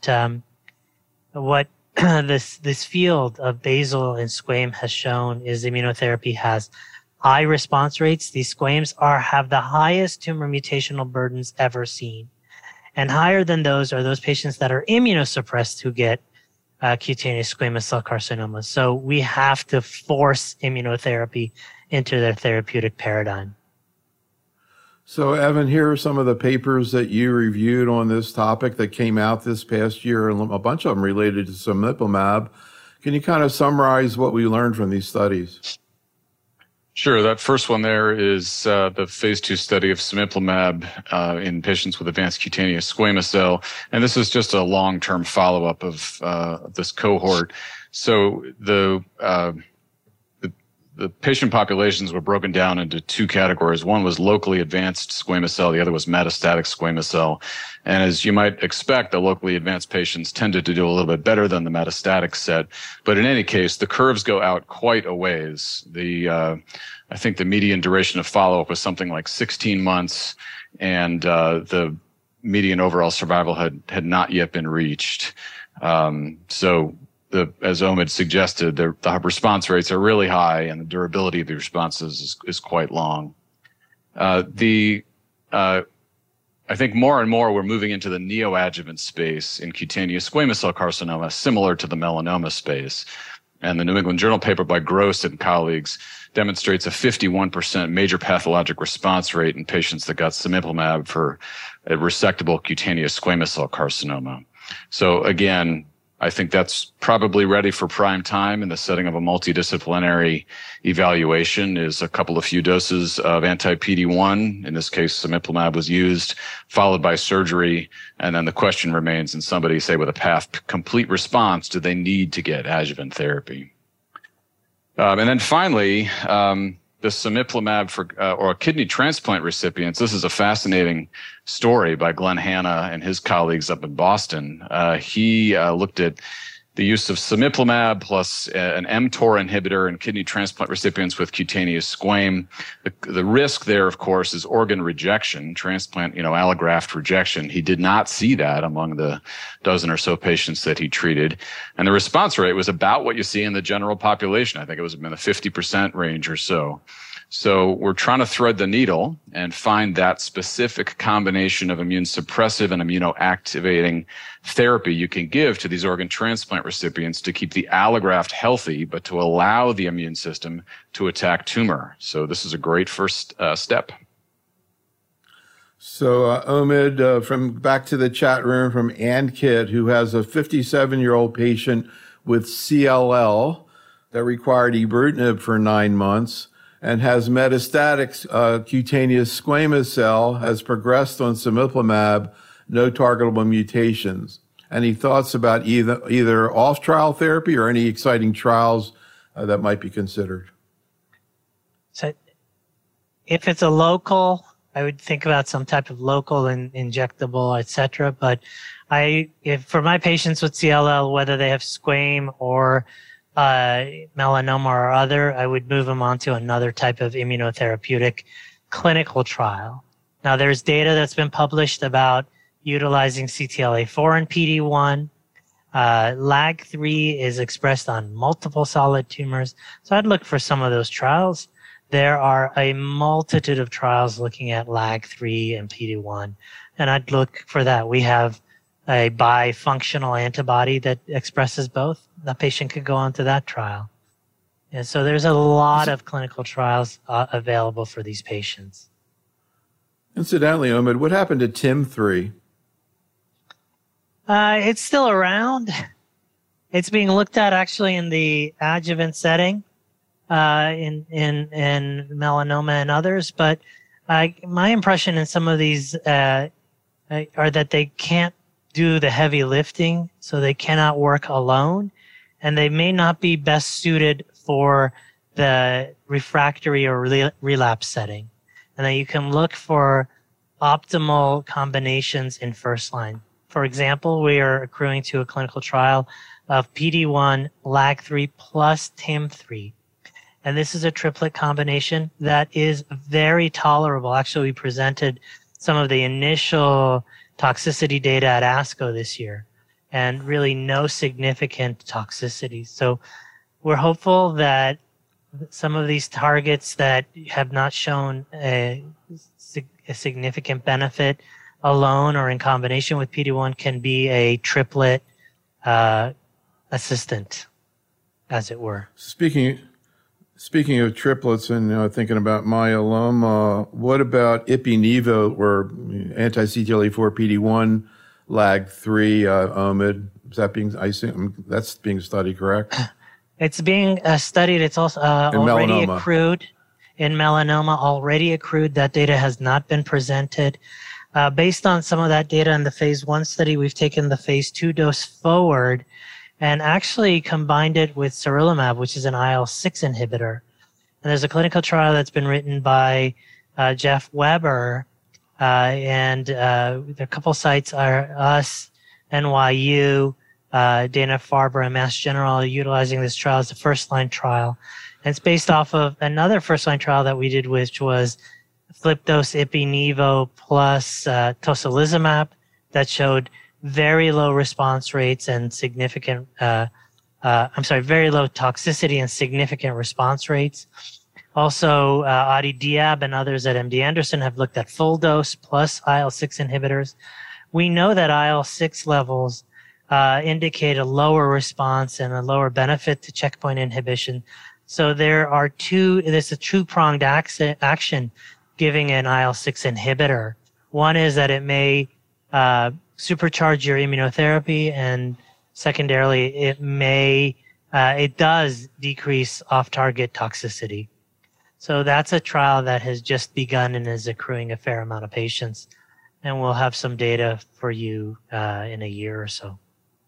what this field of basal and squam has shown is immunotherapy has high response rates. These squams have the highest tumor mutational burdens ever seen, and higher than those are those patients that are immunosuppressed who get cutaneous squamous cell carcinoma. So we have to force immunotherapy into their therapeutic paradigm. So, Evan, here are some of the papers that you reviewed on this topic that came out this past year, and a bunch of them related to cemiplimab. Can you kind of summarize what we learned from these studies? Sure. That first one there is the phase 2 study of cemiplimab in patients with advanced cutaneous squamous cell. And this is just a long-term follow-up of this cohort. So the patient populations were broken down into two categories. One was locally advanced squamous cell. The other was metastatic squamous cell. And as you might expect, the locally advanced patients tended to do a little bit better than the metastatic set. But in any case, the curves go out quite a ways. I think the median duration of follow-up was something like 16 months, and the median overall survival had not yet been reached. As Omid suggested, the response rates are really high, and the durability of the responses is quite long. I think more and more we're moving into the neoadjuvant space in cutaneous squamous cell carcinoma, similar to the melanoma space. And the New England Journal paper by Gross and colleagues demonstrates a 51% major pathologic response rate in patients that got cemiplimab for a resectable cutaneous squamous cell carcinoma. So again, I think that's probably ready for prime time in the setting of a multidisciplinary evaluation. Is a couple of few doses of anti-PD-1. In this case, cemiplimab was used, followed by surgery. And then the question remains, in somebody, say, with a path complete response, do they need to get adjuvant therapy? And then finally, the cemiplimab for or kidney transplant recipients. This is a fascinating story by Glenn Hanna and his colleagues up in Boston. He looked at the use of cemiplimab plus an mTOR inhibitor in kidney transplant recipients with cutaneous squam. The risk there, of course, is organ rejection, transplant, allograft rejection. He did not see that among the dozen or so patients that he treated. And the response rate was about what you see in the general population. I think it was in the 50% range or so. So we're trying to thread the needle and find that specific combination of immune suppressive and immunoactivating therapy you can give to these organ transplant recipients to keep the allograft healthy, but to allow the immune system to attack tumor. So this is a great first step. So Omid, from back to the chat room from Ankit, who has a 57-year-old patient with CLL that required ibrutinib for 9 months, and has metastatic cutaneous squamous cell, has progressed on cemiplimab, no targetable mutations. Any thoughts about either off-trial therapy or any exciting trials that might be considered? So if it's a local, I would think about some type of local and injectable, et cetera. But if for my patients with CLL, whether they have squam or melanoma or other, I would move them on to another type of immunotherapeutic clinical trial. Now, there's data that's been published about utilizing CTLA-4 and PD-1. LAG3 is expressed on multiple solid tumors. So I'd look for some of those trials. There are a multitude of trials looking at LAG3 and PD-1, and I'd look for that. We have a bifunctional antibody that expresses both. The patient could go on to that trial. And so there's a lot of clinical trials available for these patients. Incidentally, Omid, what happened to TIM-3? It's still around. It's being looked at actually in the adjuvant setting, in melanoma and others. But my impression in some of these are that they can't do the heavy lifting, so they cannot work alone, and they may not be best suited for the refractory or relapse setting. And then you can look for optimal combinations in first line. For example, we are accruing to a clinical trial of PD-1, LAG3 plus TIM-3. And this is a triplet combination that is very tolerable. Actually, we presented some of the initial toxicity data at ASCO this year, and really no significant toxicity. So we're hopeful that some of these targets that have not shown a significant benefit alone or in combination with PD-1 can be a triplet assistant, as it were. Speaking of triplets and thinking about myeloma, what about Ipi/Nivo or anti-CTLA-4 PD-1, LAG3, Omid? Is that that's being studied, correct? It's being studied. It's also already accrued in melanoma, already accrued. That data has not been presented. Based on some of that data in the phase 1 study, we've taken the phase 2 dose forward and actually combined it with sarilumab, which is an IL-6 inhibitor. And there's a clinical trial that's been written by Jeff Weber, and there are a couple sites are us, NYU, Dana-Farber, and Mass General utilizing this trial as a first-line trial. And it's based off of another first-line trial that we did, which was flip-dose Ipi/Nivo plus tocilizumab that showed very low response rates and significant, very low toxicity and significant response rates. Also, Adi Diab and others at MD Anderson have looked at full dose plus IL-6 inhibitors. We know that IL-6 levels indicate a lower response and a lower benefit to checkpoint inhibition. So there's a two-pronged action giving an IL-6 inhibitor. One is that it may supercharge your immunotherapy, and secondarily, it does decrease off-target toxicity. So that's a trial that has just begun and is accruing a fair amount of patients, and we'll have some data for you in a year or so.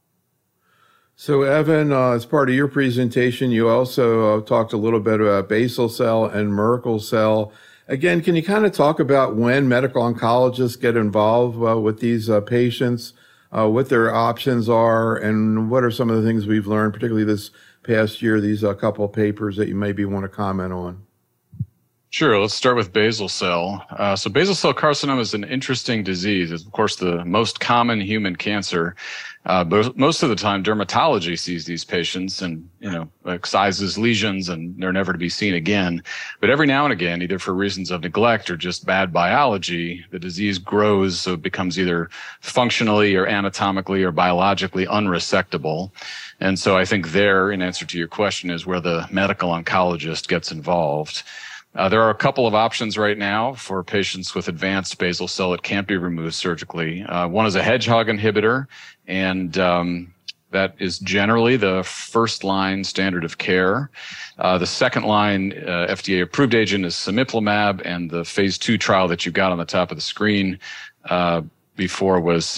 So, Evan, as part of your presentation, you also talked a little bit about basal cell and Merkel cell. Again, can you kind of talk about when medical oncologists get involved with these patients, what their options are, and what are some of the things we've learned, particularly this past year, these couple of papers that you maybe want to comment on? Sure. Let's start with basal cell. So basal cell carcinoma is an interesting disease. It's, of course, the most common human cancer. But most of the time, dermatology sees these patients and, excises lesions, and they're never to be seen again. But every now and again, either for reasons of neglect or just bad biology, the disease grows, so it becomes either functionally or anatomically or biologically unresectable. And so I think there, in answer to your question, is where the medical oncologist gets involved. There are a couple of options right now for patients with advanced basal cell that can't be removed surgically. One is a hedgehog inhibitor, and that is generally the first-line standard of care. The second-line FDA-approved agent is cemiplimab, and the phase 2 trial that you got on the top of the screen before was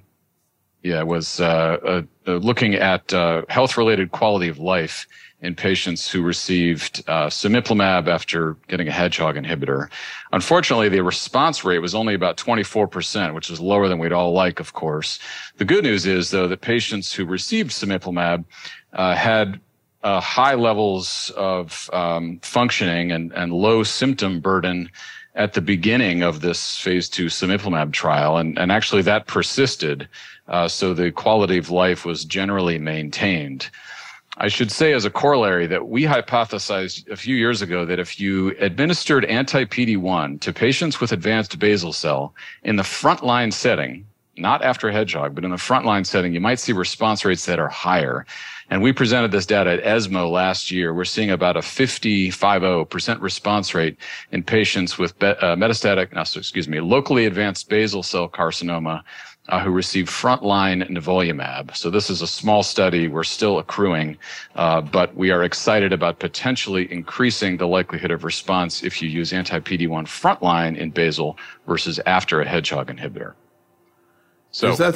looking at health-related quality of life in patients who received cemiplimab after getting a hedgehog inhibitor. Unfortunately, the response rate was only about 24%, which is lower than we'd all like, of course. The good news is, though, that patients who received cemiplimab had high levels of functioning and low symptom burden at the beginning of this phase 2 cemiplimab trial, and actually that persisted. So the quality of life was generally maintained. I should say as a corollary that we hypothesized a few years ago that if you administered anti-PD-1 to patients with advanced basal cell in the frontline setting, not after hedgehog, but in the frontline setting, you might see response rates that are higher. And we presented this data at ESMO last year. We're seeing about a 50% response rate in patients with locally advanced basal cell carcinoma who receive frontline nivolumab. So this is a small study. We're still accruing, but we are excited about potentially increasing the likelihood of response if you use anti-PD-1 frontline in basal versus after a hedgehog inhibitor. So is that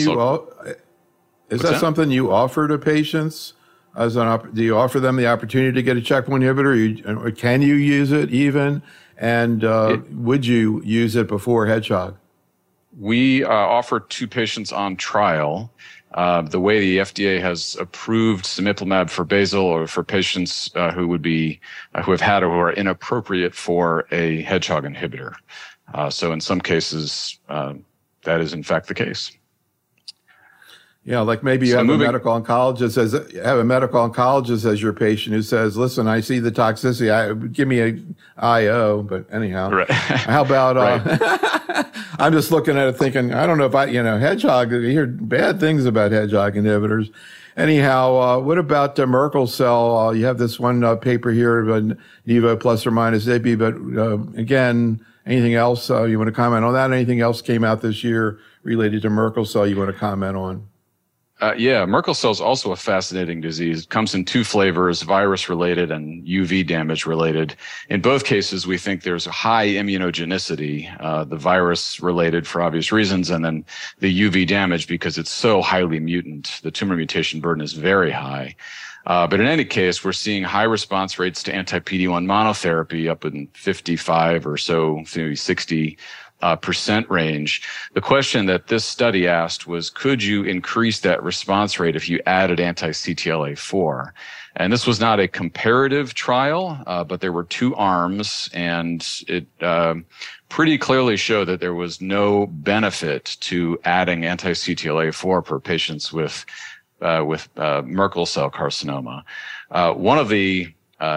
something you offer to patients? Do you offer them the opportunity to get a checkpoint inhibitor? Or can you use it even? And would you use it before hedgehog? We offer 2 patients on trial. The way the FDA has approved cemiplimab for basal or for patients who have had or who are inappropriate for a hedgehog inhibitor. So in some cases, that is in fact the case. Yeah, like maybe you have a medical oncologist as your patient who says, "Listen, I see the toxicity. Give me a IO." But anyhow, right. How about? Right. I'm just looking at it, thinking, I don't know if hedgehog. You hear bad things about hedgehog inhibitors. Anyhow, what about Merkel cell? You have this one paper here of Nivo plus or minus Ipi, but again, anything else you want to comment on that? Anything else came out this year related to Merkel cell you want to comment on? Yeah, Merkel cell is also a fascinating disease. It comes in 2 flavors, virus-related and UV damage-related. In both cases, we think there's a high immunogenicity, the virus-related for obvious reasons, and then the UV damage because it's so highly mutant. The tumor mutation burden is very high. But in any case, we're seeing high response rates to anti-PD-1 monotherapy up in 55 or so, maybe 60%. Range. The question that this study asked was, could you increase that response rate if you added anti-CTLA-4? And this was not a comparative trial, but there were 2 arms, and it pretty clearly showed that there was no benefit to adding anti-CTLA-4 per patients with Merkel cell carcinoma. One of the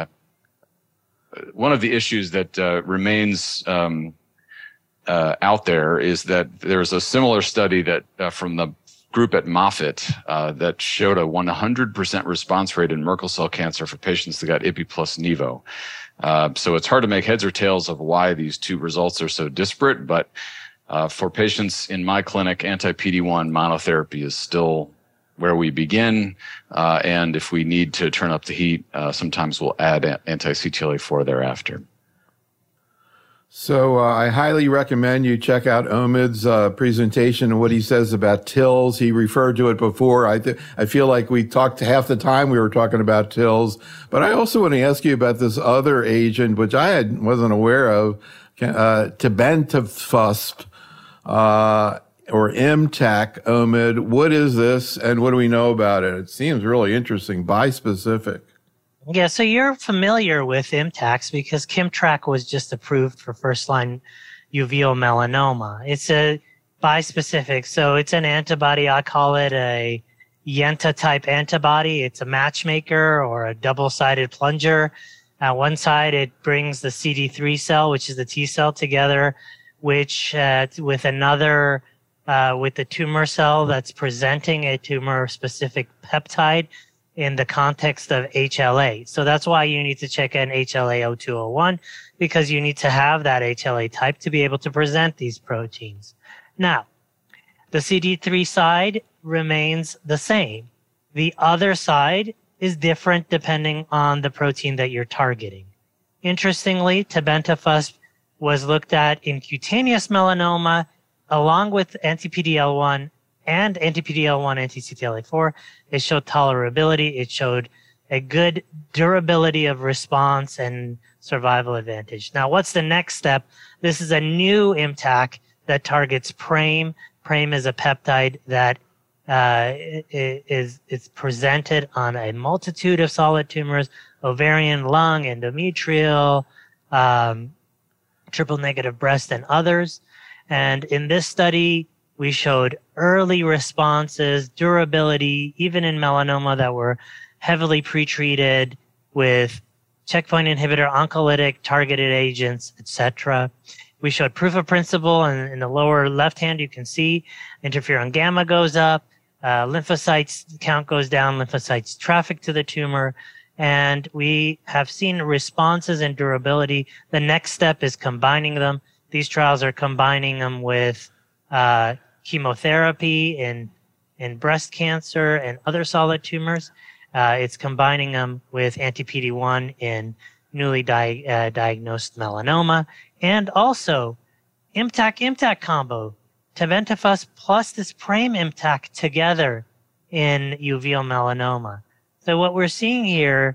issues that remains out there is that there's a similar study that from the group at Moffitt that showed a 100% response rate in Merkel cell cancer for patients that got Ipi plus Nivo. So it's hard to make heads or tails of why these 2 results are so disparate, but for patients in my clinic, anti-PD-1 monotherapy is still where we begin, and if we need to turn up the heat, sometimes we'll add anti-CTLA-4 thereafter. So I highly recommend you check out Omid's presentation and what he says about TILs. He referred to it before. I feel like we talked half the time we were talking about TILs. But I also want to ask you about this other agent, which I wasn't aware of, tebentafusp, or ImmTAC, Omid. What is this, and what do we know about it? It seems really interesting, bispecific. Yeah, so you're familiar with ImmTACs because Kimmtrak was just approved for first-line uveal melanoma. It's a bispecific, so it's an antibody. I call it a Yenta-type antibody. It's a matchmaker or a double-sided plunger. At one side, it brings the CD3 cell, which is the T cell, together, which with another, with the tumor cell that's presenting a tumor-specific peptide in the context of HLA. So that's why you need to check in HLA-0201, because you need to have that HLA type to be able to present these proteins. Now, the CD3 side remains the same. The other side is different depending on the protein that you're targeting. Interestingly, tebentafusp was looked at in cutaneous melanoma along with anti-PD-L1 and anti-PD-L1, anti-CTLA-4. It showed tolerability. It showed a good durability of response and survival advantage. Now, what's the next step? This is a new ImmTAC that targets PRAME. PRAME is a peptide that is presented on a multitude of solid tumors: ovarian, lung, endometrial, triple negative breast, and others. And in this study, we showed early responses, durability, even in melanoma that were heavily pretreated with checkpoint inhibitor, oncolytic, targeted agents, etc. We showed proof of principle, and in the lower left hand, you can see interferon gamma goes up, lymphocytes count goes down, lymphocytes traffic to the tumor, and we have seen responses and durability. The next step is combining them. These trials are combining them with chemotherapy in breast cancer and other solid tumors. It's combining them with anti-PD-1 in newly diagnosed melanoma, and also ImmTAC combo, tebentafusp plus this PRAME ImmTAC together in uveal melanoma. So what we're seeing here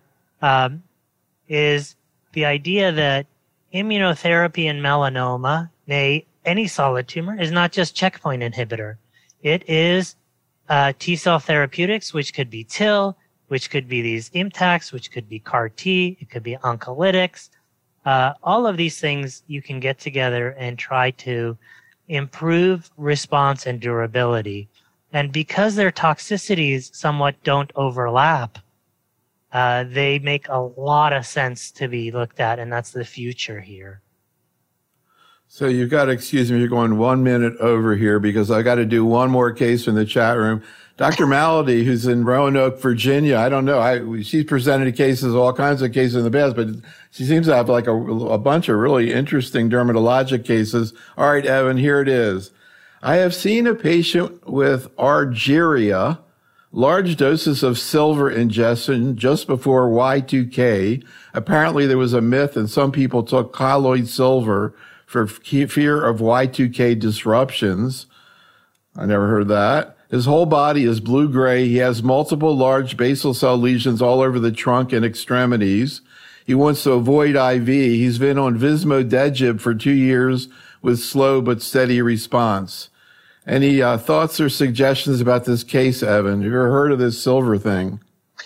is the idea that immunotherapy in melanoma, nay, any solid tumor, is not just checkpoint inhibitor. It is T-cell therapeutics, which could be TIL, which could be these ImmTACs, which could be CAR-T, it could be oncolytics. All of these things you can get together and try to improve response and durability. And because their toxicities somewhat don't overlap, they make a lot of sense to be looked at, and that's the future here. So you've got to excuse me, you're going 1 minute over here because I got to do one more case in the chat room. Dr. Malady, who's in Roanoke, Virginia, I don't know. She's presented cases, all kinds of cases in the past, but she seems to have like a bunch of really interesting dermatologic cases. All right, Evan, here it is. I have seen a patient with argyria, large doses of silver ingestion just before Y2K. Apparently there was a myth and some people took colloid silver for fear of Y2K disruptions. I never heard that. His whole body is blue-gray. He has multiple large basal cell lesions all over the trunk and extremities. He wants to avoid IV. He's been on Vismodegib for 2 years with slow but steady response. Any thoughts or suggestions about this case, Evan? Have you ever heard of this silver thing?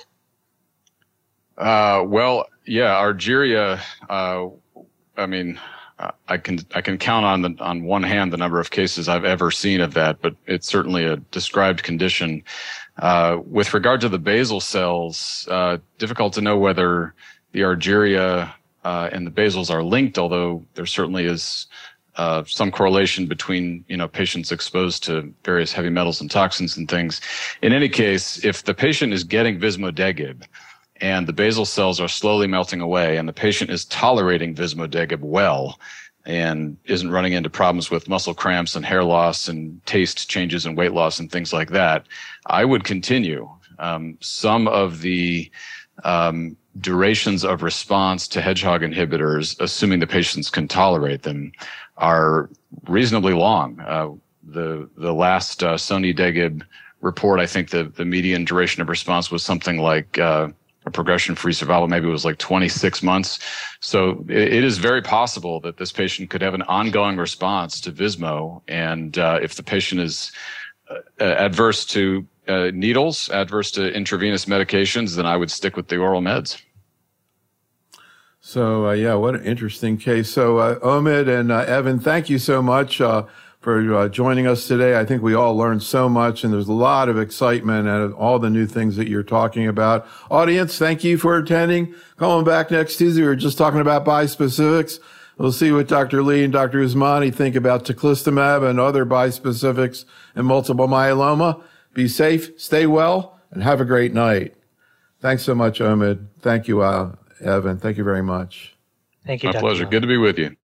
Well, yeah, argyria, I mean, I can count on one hand the number of cases I've ever seen of that, but it's certainly a described condition. With regard to the basal cells, difficult to know whether the argyria and the basals are linked, although there certainly is some correlation between, patients exposed to various heavy metals and toxins and things. In any case, if the patient is getting Vismodegib and the basal cells are slowly melting away and the patient is tolerating Vismodegib well and isn't running into problems with muscle cramps and hair loss and taste changes and weight loss and things like that, I would continue. Some of the durations of response to hedgehog inhibitors, assuming the patients can tolerate them, are reasonably long. The last Sonidegib report, I think the median duration of response was something like a progression-free survival, maybe it was like 26 months. So it is very possible that this patient could have an ongoing response to Vismo. And if the patient is adverse to needles, adverse to intravenous medications, then I would stick with the oral meds. So, yeah, what an interesting case. So, Omid and Evan, thank you so much for joining us today. I think we all learned so much, and there's a lot of excitement and all the new things that you're talking about. Audience, thank you for attending. Coming back next Tuesday, we were just talking about bispecifics. We'll see what Dr. Lee and Dr. Usmani think about teclistamab and other bispecifics in multiple myeloma. Be safe, stay well, and have a great night. Thanks so much, Omid. Thank you, Evan. Thank you very much. Thank you, My pleasure. Good to be with you.